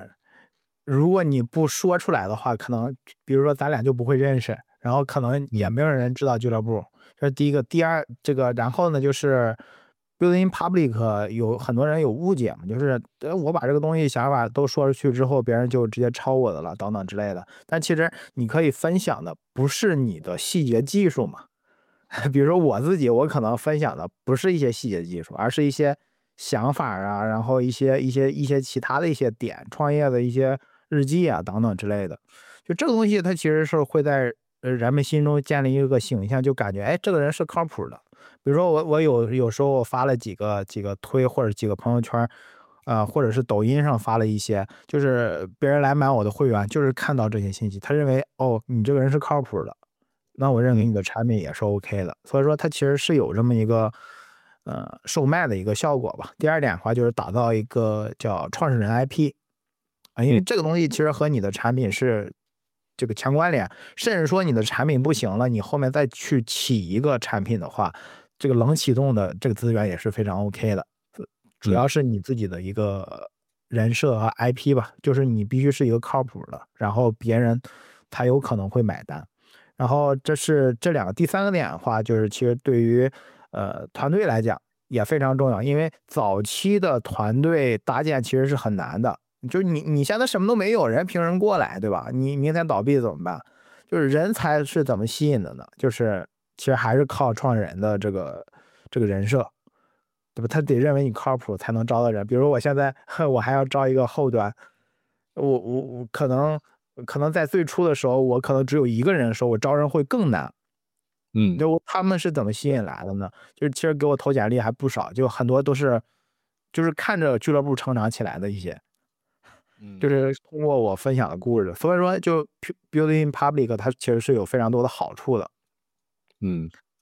[SPEAKER 3] 如果你不说出来的话，可能比如说咱俩就不会认识，然后可能也没有人知道俱乐部，这是第一个。第二，这个然后呢就是 building public 有很多人有误解嘛，就是我把这个东西想法都说出去之后，别人就直接抄我的了，等等之类的。但其实你可以分享的不是你的细节技术嘛，比如说我自己，我可能分享的不是一些细节技术，而是一些想法啊，然后一些一些一些其他的一些点，创业的一些日记啊等等之类的。就这个东西，它其实是会在呃人们心中建立一个形象，就感觉哎，这个人是靠谱的。比如说我我有有时候我发了几个几个推或者几个朋友圈，呃，或者是抖音上发了一些，就是别人来买我的会员，就是看到这些信息，他认为哦，你这个人是靠谱的。那我认为你的产品也是 OK 的，所以说它其实是有这么一个呃售卖的一个效果吧。第二点的话就是打造一个叫创始人 I P 啊，因为这个东西其实和你的产品是这个强关联，甚至说你的产品不行了，你后面再去起一个产品的话，这个冷启动的这个资源也是非常 OK 的。主要是你自己的一个人设和 I P 吧，就是你必须是一个靠谱的，然后别人他有可能会买单。然后这是这两个，第三个点的话，就是其实对于呃团队来讲也非常重要，因为早期的团队搭建其实是很难的，就是你你现在什么都没有，人凭人过来，对吧？你明天倒闭怎么办？就是人才是怎么吸引的呢？就是其实还是靠创始人的这个这个人设，对吧？他得认为你靠谱才能招到人。比如我现在我还要招一个后端，我我我可能。可能在最初的时候，我可能只有一个人的时候，我招人会更难。
[SPEAKER 2] 嗯，
[SPEAKER 3] 就他们是怎么吸引来的呢？就是其实给我投简历还不少，就很多都是就是看着俱乐部成长起来的一些，就是通过我分享的故事。所以说，就 building public 它其实是有非常多的好处的。
[SPEAKER 2] 嗯，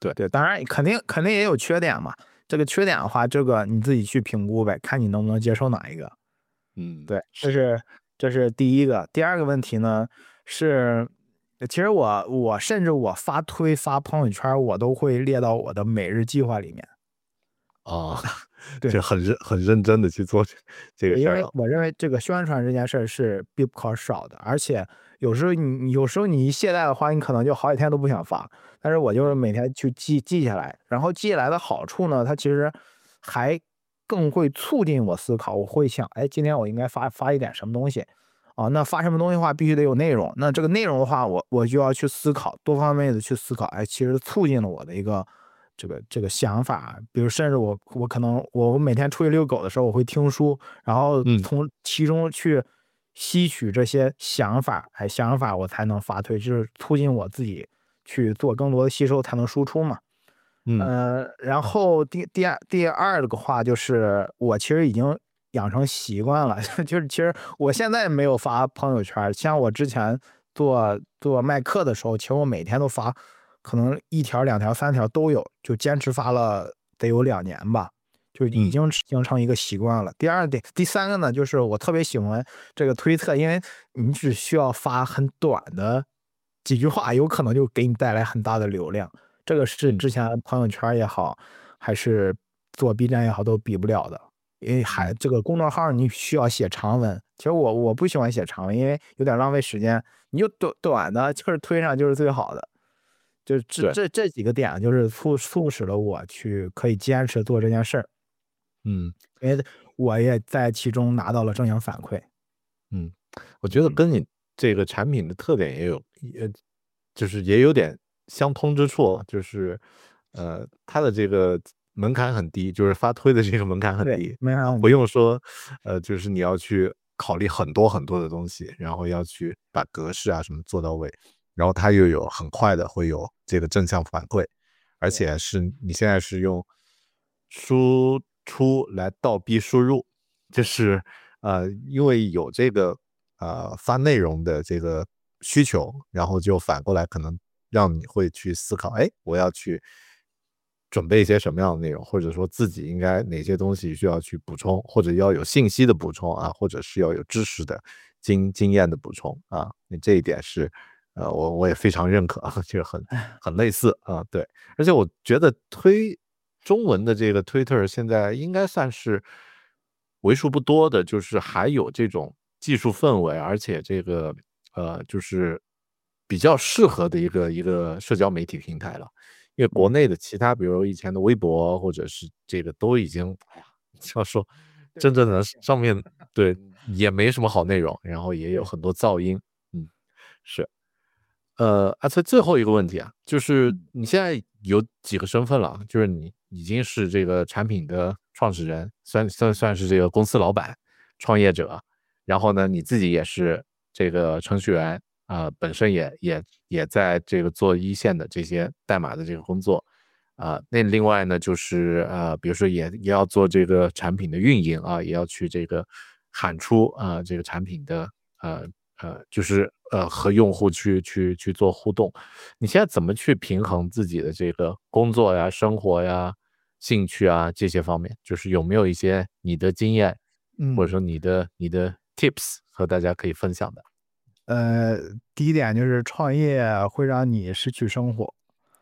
[SPEAKER 2] 对
[SPEAKER 3] 对，当然肯定肯定也有缺点嘛。这个缺点的话，这个你自己去评估呗，看你能不能接受哪一个。
[SPEAKER 2] 嗯，
[SPEAKER 3] 对，这是这是第一个。第二个问题呢是，其实我我甚至我发推发朋友圈，我都会列到我的每日计划里面。
[SPEAKER 2] 哦，
[SPEAKER 3] 对，
[SPEAKER 2] 就很认很认真的去做这这个事
[SPEAKER 3] 因
[SPEAKER 2] 儿啊。
[SPEAKER 3] 为我认为这个宣传这件事儿是必不可少的，而且有时候你有时候你一懈怠的话，你可能就好几天都不想发。但是我就是每天去记记下来，然后记下来的好处呢，它其实还更会促进我思考。我会想，哎，今天我应该发发一点什么东西啊？那发什么东西的话，必须得有内容。那这个内容的话，我我就要去思考，多方面的去思考。哎，其实促进了我的一个这个这个想法。比如，甚至我我可能我每天出去遛狗的时候，我会听书，然后
[SPEAKER 2] 嗯
[SPEAKER 3] 从其中去吸取这些想法，哎，想法我才能发推，就是促进我自己去做更多的吸收，才能输出嘛。
[SPEAKER 2] 嗯
[SPEAKER 3] 呃，然后第第二第二个话就是我其实已经养成习惯了，就是其实我现在没有发朋友圈，像我之前做做卖课的时候，其实我每天都发，可能一条、两条、三条都有，就坚持发了得有两年吧，就已
[SPEAKER 2] 嗯
[SPEAKER 3] 经形成一个习惯了。第二点，第三个呢，就是我特别喜欢这个推特，因为你只需要发很短的几句话，有可能就给你带来很大的流量。这个是
[SPEAKER 2] 嗯
[SPEAKER 3] 之前朋友圈也好，还是做 B 站也好，都比不了的。因为还
[SPEAKER 2] 嗯，
[SPEAKER 3] 这个公众号你需要写长文，其实我我不喜欢写长文，因为有点浪费时间。你就短短的，就是推上就是最好的。就这
[SPEAKER 2] 对，
[SPEAKER 3] 这这几个点，就是促促使了我去可以坚持做这件事儿，
[SPEAKER 2] 嗯
[SPEAKER 3] 因为我也在其中拿到了正向反馈。
[SPEAKER 2] 嗯，我觉得
[SPEAKER 3] 嗯，
[SPEAKER 2] 跟你这个产品的特点也有，也就是也有点相通之处，就是呃，它的这个门槛很低，就是发推的这个门槛很
[SPEAKER 3] 对，
[SPEAKER 2] 低，
[SPEAKER 3] 没啥问
[SPEAKER 2] 不
[SPEAKER 3] 题。
[SPEAKER 2] 用说，呃，就是你要去考虑很多很多的东西，然后要去把格式啊什么做到位，然后它又有很快的会有这个正向反馈，而
[SPEAKER 3] 对，
[SPEAKER 2] 且是你现在是用输出来倒逼输入，就是呃，因为有这个呃发内容的这个需求，然后就反过来可能让你会去思考，哎，我要去准备一些什么样的内容，或者说自己应该哪些东西需要去补充，或者要有信息的补充啊，或者是要有知识的经经验的补充啊，那这一点是。呃，我我也非常认可啊，就是很很类似啊，对，而且我觉得推中文的这个 Twitter 现在应该算是为数不多的，就是还有这种技术氛围，而且这个呃，就是比较适合的一个一个社交媒体平台了。因为国
[SPEAKER 3] 嗯，
[SPEAKER 2] 内的其他，比如以前的微博或者是这个都已经，哎呀，要说
[SPEAKER 3] 对
[SPEAKER 2] 真正的
[SPEAKER 3] 不太行。
[SPEAKER 2] 上面对也没什么好内容，然后也有
[SPEAKER 3] 对，
[SPEAKER 2] 很多噪音，嗯，是。呃，阿崔，最后一个问题啊，就是
[SPEAKER 3] 嗯，
[SPEAKER 2] 你现在有几个身份了啊？就是你已经是这个产品的创始人，算算算是这个公司老板、创业者，然后呢，你自己也是这个程序员啊、呃本身也也也在这个做一线的这些代码的这个工作啊、那另外呢，就是呃，比如说也也要做这个产品的运营啊，也要去这个喊出啊、这个产品的呃呃，就是呃和用户去去去做互动。你现在怎么去平衡自己的这个工作呀、生活呀、兴趣啊这些方面？就是有没有一些你的经验，或者
[SPEAKER 3] 嗯，
[SPEAKER 2] 说你的你的 tips 和大家可以分享的？
[SPEAKER 3] 呃，第一点就是创业会让你失去生活。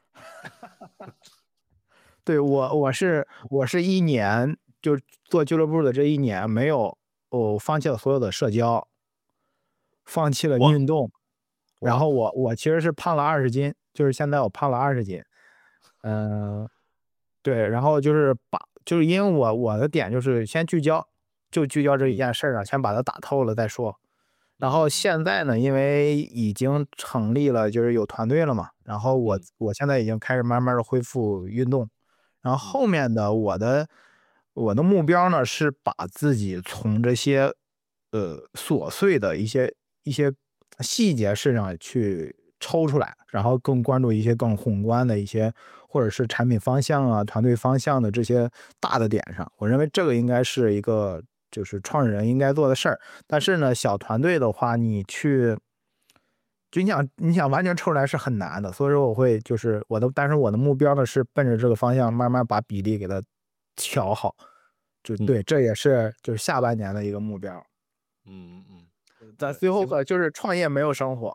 [SPEAKER 3] 对，我我是我是一年就做俱乐部的这一年没有，我放弃了所有的社交，放弃了
[SPEAKER 2] 哇
[SPEAKER 3] 运动，然
[SPEAKER 2] 哇，
[SPEAKER 3] 后我我其实是胖了二十斤，就是现在我胖了二十斤。嗯，对，然后就是把就是因为我我的点就是先聚焦，就聚焦这一
[SPEAKER 2] 嗯
[SPEAKER 3] 件事儿上，先把它打透了再说。然后
[SPEAKER 2] 嗯
[SPEAKER 3] 现在呢，因为已经成立了，就是有团队了嘛，然后我
[SPEAKER 2] 嗯
[SPEAKER 3] 我现在已经开始慢慢的恢复运动，然后
[SPEAKER 2] 嗯
[SPEAKER 3] 后面的我的我的目标呢是把自己从这些呃琐碎的一些一些细节事上去抽出来，然后更关注一些更宏观的一些或者是产品方向啊、团队方向的这些大的点上。我认为这个应该是一个就是创始人应该做的事儿。但是呢，小团队的话，你去就你想你想完全抽出来是很难的，所以说我会就是我的，但是我的目标呢是奔着这个方向慢慢把比例给它调好，就对，嗯、这也是就是下半年的一个目标。
[SPEAKER 2] 嗯嗯，
[SPEAKER 3] 咱最后个就是创业没有生活。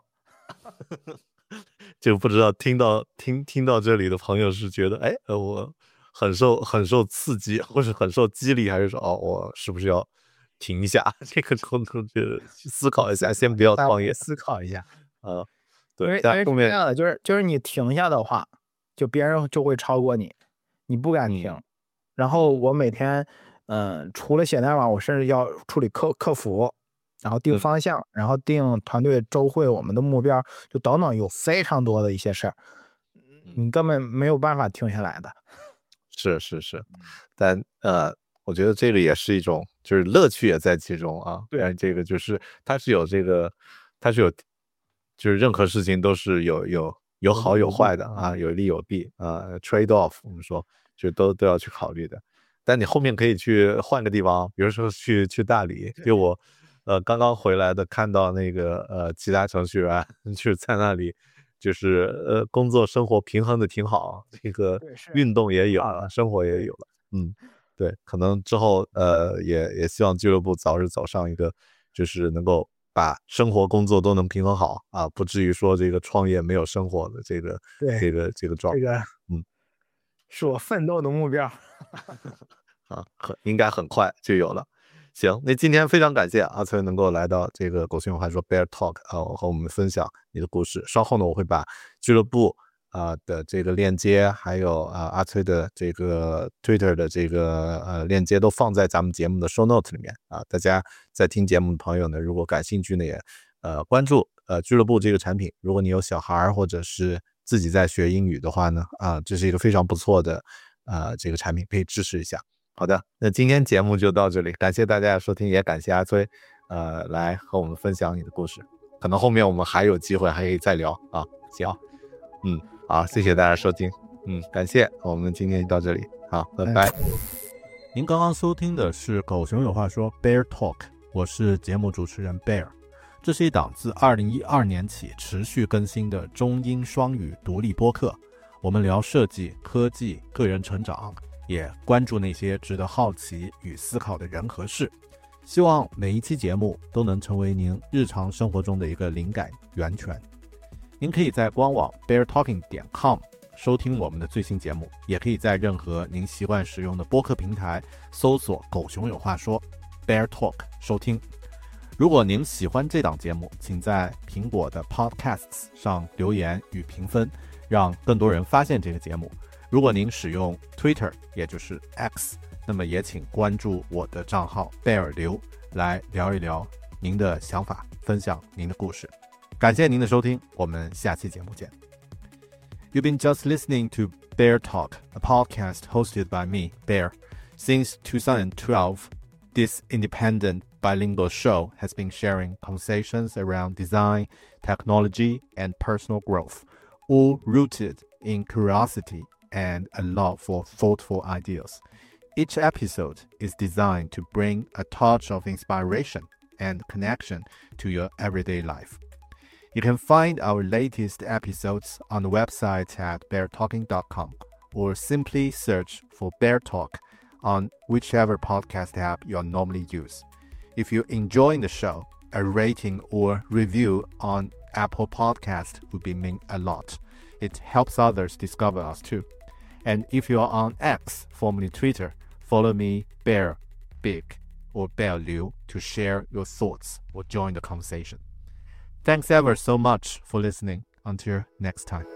[SPEAKER 2] 就不知道听到听听到这里的朋友是觉得，哎，呃，我很受很受刺激，或是很受激励，还是说，哦，我是不是要停一下这个工作，就思考一下，先不要创业，
[SPEAKER 3] 思考一下。
[SPEAKER 2] 啊、呃，
[SPEAKER 3] 对，因为
[SPEAKER 2] 但后面
[SPEAKER 3] 这样的就是就是你停下的话，就别人就会超过你，你不敢停。嗯、然后我每天，嗯、呃，除了写代码，我甚至要处理客客服。然后定方向，嗯、然后定团队周会，我们的目标，就等等，有非常多的一些事儿，你根本没有办法停下来的。
[SPEAKER 2] 是是是，但呃，我觉得这个也是一种，就是乐趣也在其中啊。
[SPEAKER 3] 对，
[SPEAKER 2] 这个就是它是有这个，它是有，就是任何事情都是有有有好有坏的啊，有利有弊啊 ，trade off， 我们说就都都要去考虑的。但你后面可以去换个地方，比如说去去大理，就我。呃，刚刚回来的，看到那个呃，其他程序员就是在那里，就是呃，工作生活平衡的挺好，这个运动也有了，生活也有了，嗯，对，可能之后呃，也也希望俱乐部早日走上一个，就是能够把生活工作都能平衡好啊，不至于说这个创业没有生活的这个这个这个状态，
[SPEAKER 3] 这个
[SPEAKER 2] 嗯，
[SPEAKER 3] 是我奋斗的目标
[SPEAKER 2] 啊，很应该很快就有了。行，那今天非常感谢阿崔能够来到这个狗熊有话说 Bear Talk 啊、呃，和我们分享你的故事。稍后呢，我会把俱乐部啊、呃、的这个链接，还有啊、呃、阿崔的这个 Twitter 的这个呃链接都放在咱们节目的 show note 里面啊。大家在听节目的朋友呢，如果感兴趣呢，也呃关注呃俱乐部这个产品。如果你有小孩或者是自己在学英语的话呢，啊，这是一个非常不错的呃这个产品，可以支持一下。好的，那今天节目就到这里，感谢大家的收听，也感谢阿崔，呃，来和我们分享你的故事。可能后面我们还有机会还可以再聊啊。行，嗯，好，谢谢大家收听，嗯，感谢，我们今天就到这里，好，拜拜。您刚刚收听的是狗熊有话说 Bear Talk， 我是节目主持人 Bear， 这是一档自二零一二年起持续更新的中英双语独立播客，我们聊设计、科技、个人成长。也关注那些值得好奇与思考的人和事，希望每一期节目都能成为您日常生活中的一个灵感源泉。您可以在官网 bear talking 点 com 收听我们的最新节目，也可以在任何您习惯使用的播客平台搜索狗熊有话说 Bear Talk 收听。如果您喜欢这档节目，请在苹果的 Podcasts 上留言与评分，让更多人发现这个节目。如果您使用 Twitter， 也就是 X， 那么也请关注我的账号贝尔刘，来聊一聊您的想法，分享您的故事。感谢您的收听，我们下期节目见。You've been just listening to Bear Talk, a podcast hosted by me, Bear. Since twenty twelve, this independent bilingual show has been sharing conversations around design, technology, and personal growth, all rooted in curiosity and a love for thoughtful ideas. Each episode is designed to bring a touch of inspiration and connection to your everyday life. You can find our latest episodes on the website at bear talking dot com or simply search for Bear Talk on whichever podcast app you normally use. If you enjoy the show, a rating or review on Apple Podcast would be mean a lot. It helps others discover us too.And if you are on X, formerly Twitter, follow me, Bear Big or Bear Liu, to share your thoughts or join the conversation. Thanks ever so much for listening. Until next time.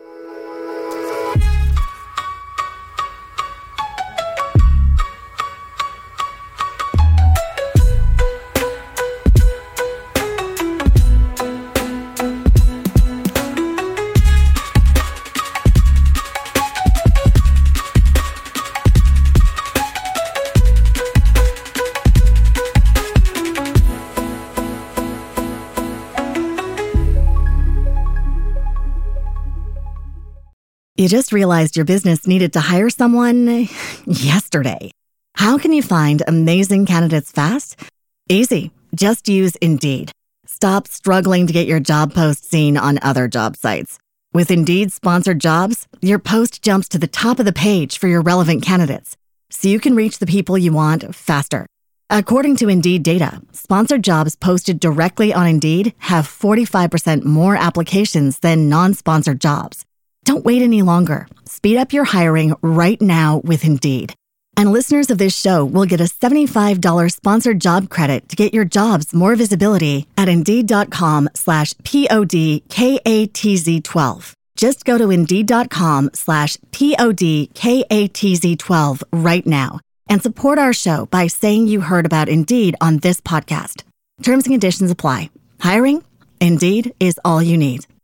[SPEAKER 1] You just realized your business needed to hire someone yesterday. How can you find amazing candidates fast? Easy. Just use Indeed. Stop struggling to get your job post seen on other job sites. With Indeed sponsored jobs, your post jumps to the top of the page for your relevant candidates, so you can reach the people you want faster. According to Indeed data, sponsored jobs posted directly on Indeed have forty-five percent more applications than non-sponsored jobs. Don't wait any longer. Speed up your hiring right now with Indeed. And listeners of this show will get a seventy-five dollars sponsored job credit to get your jobs more visibility at Indeed.com slash P-O-D-K-A-T-Z-12. Just go to Indeed.com slash P-O-D-K-A-T-Z-12 right now and support our show by saying you heard about Indeed on this podcast. Terms and conditions apply. Hiring? Indeed is all you need.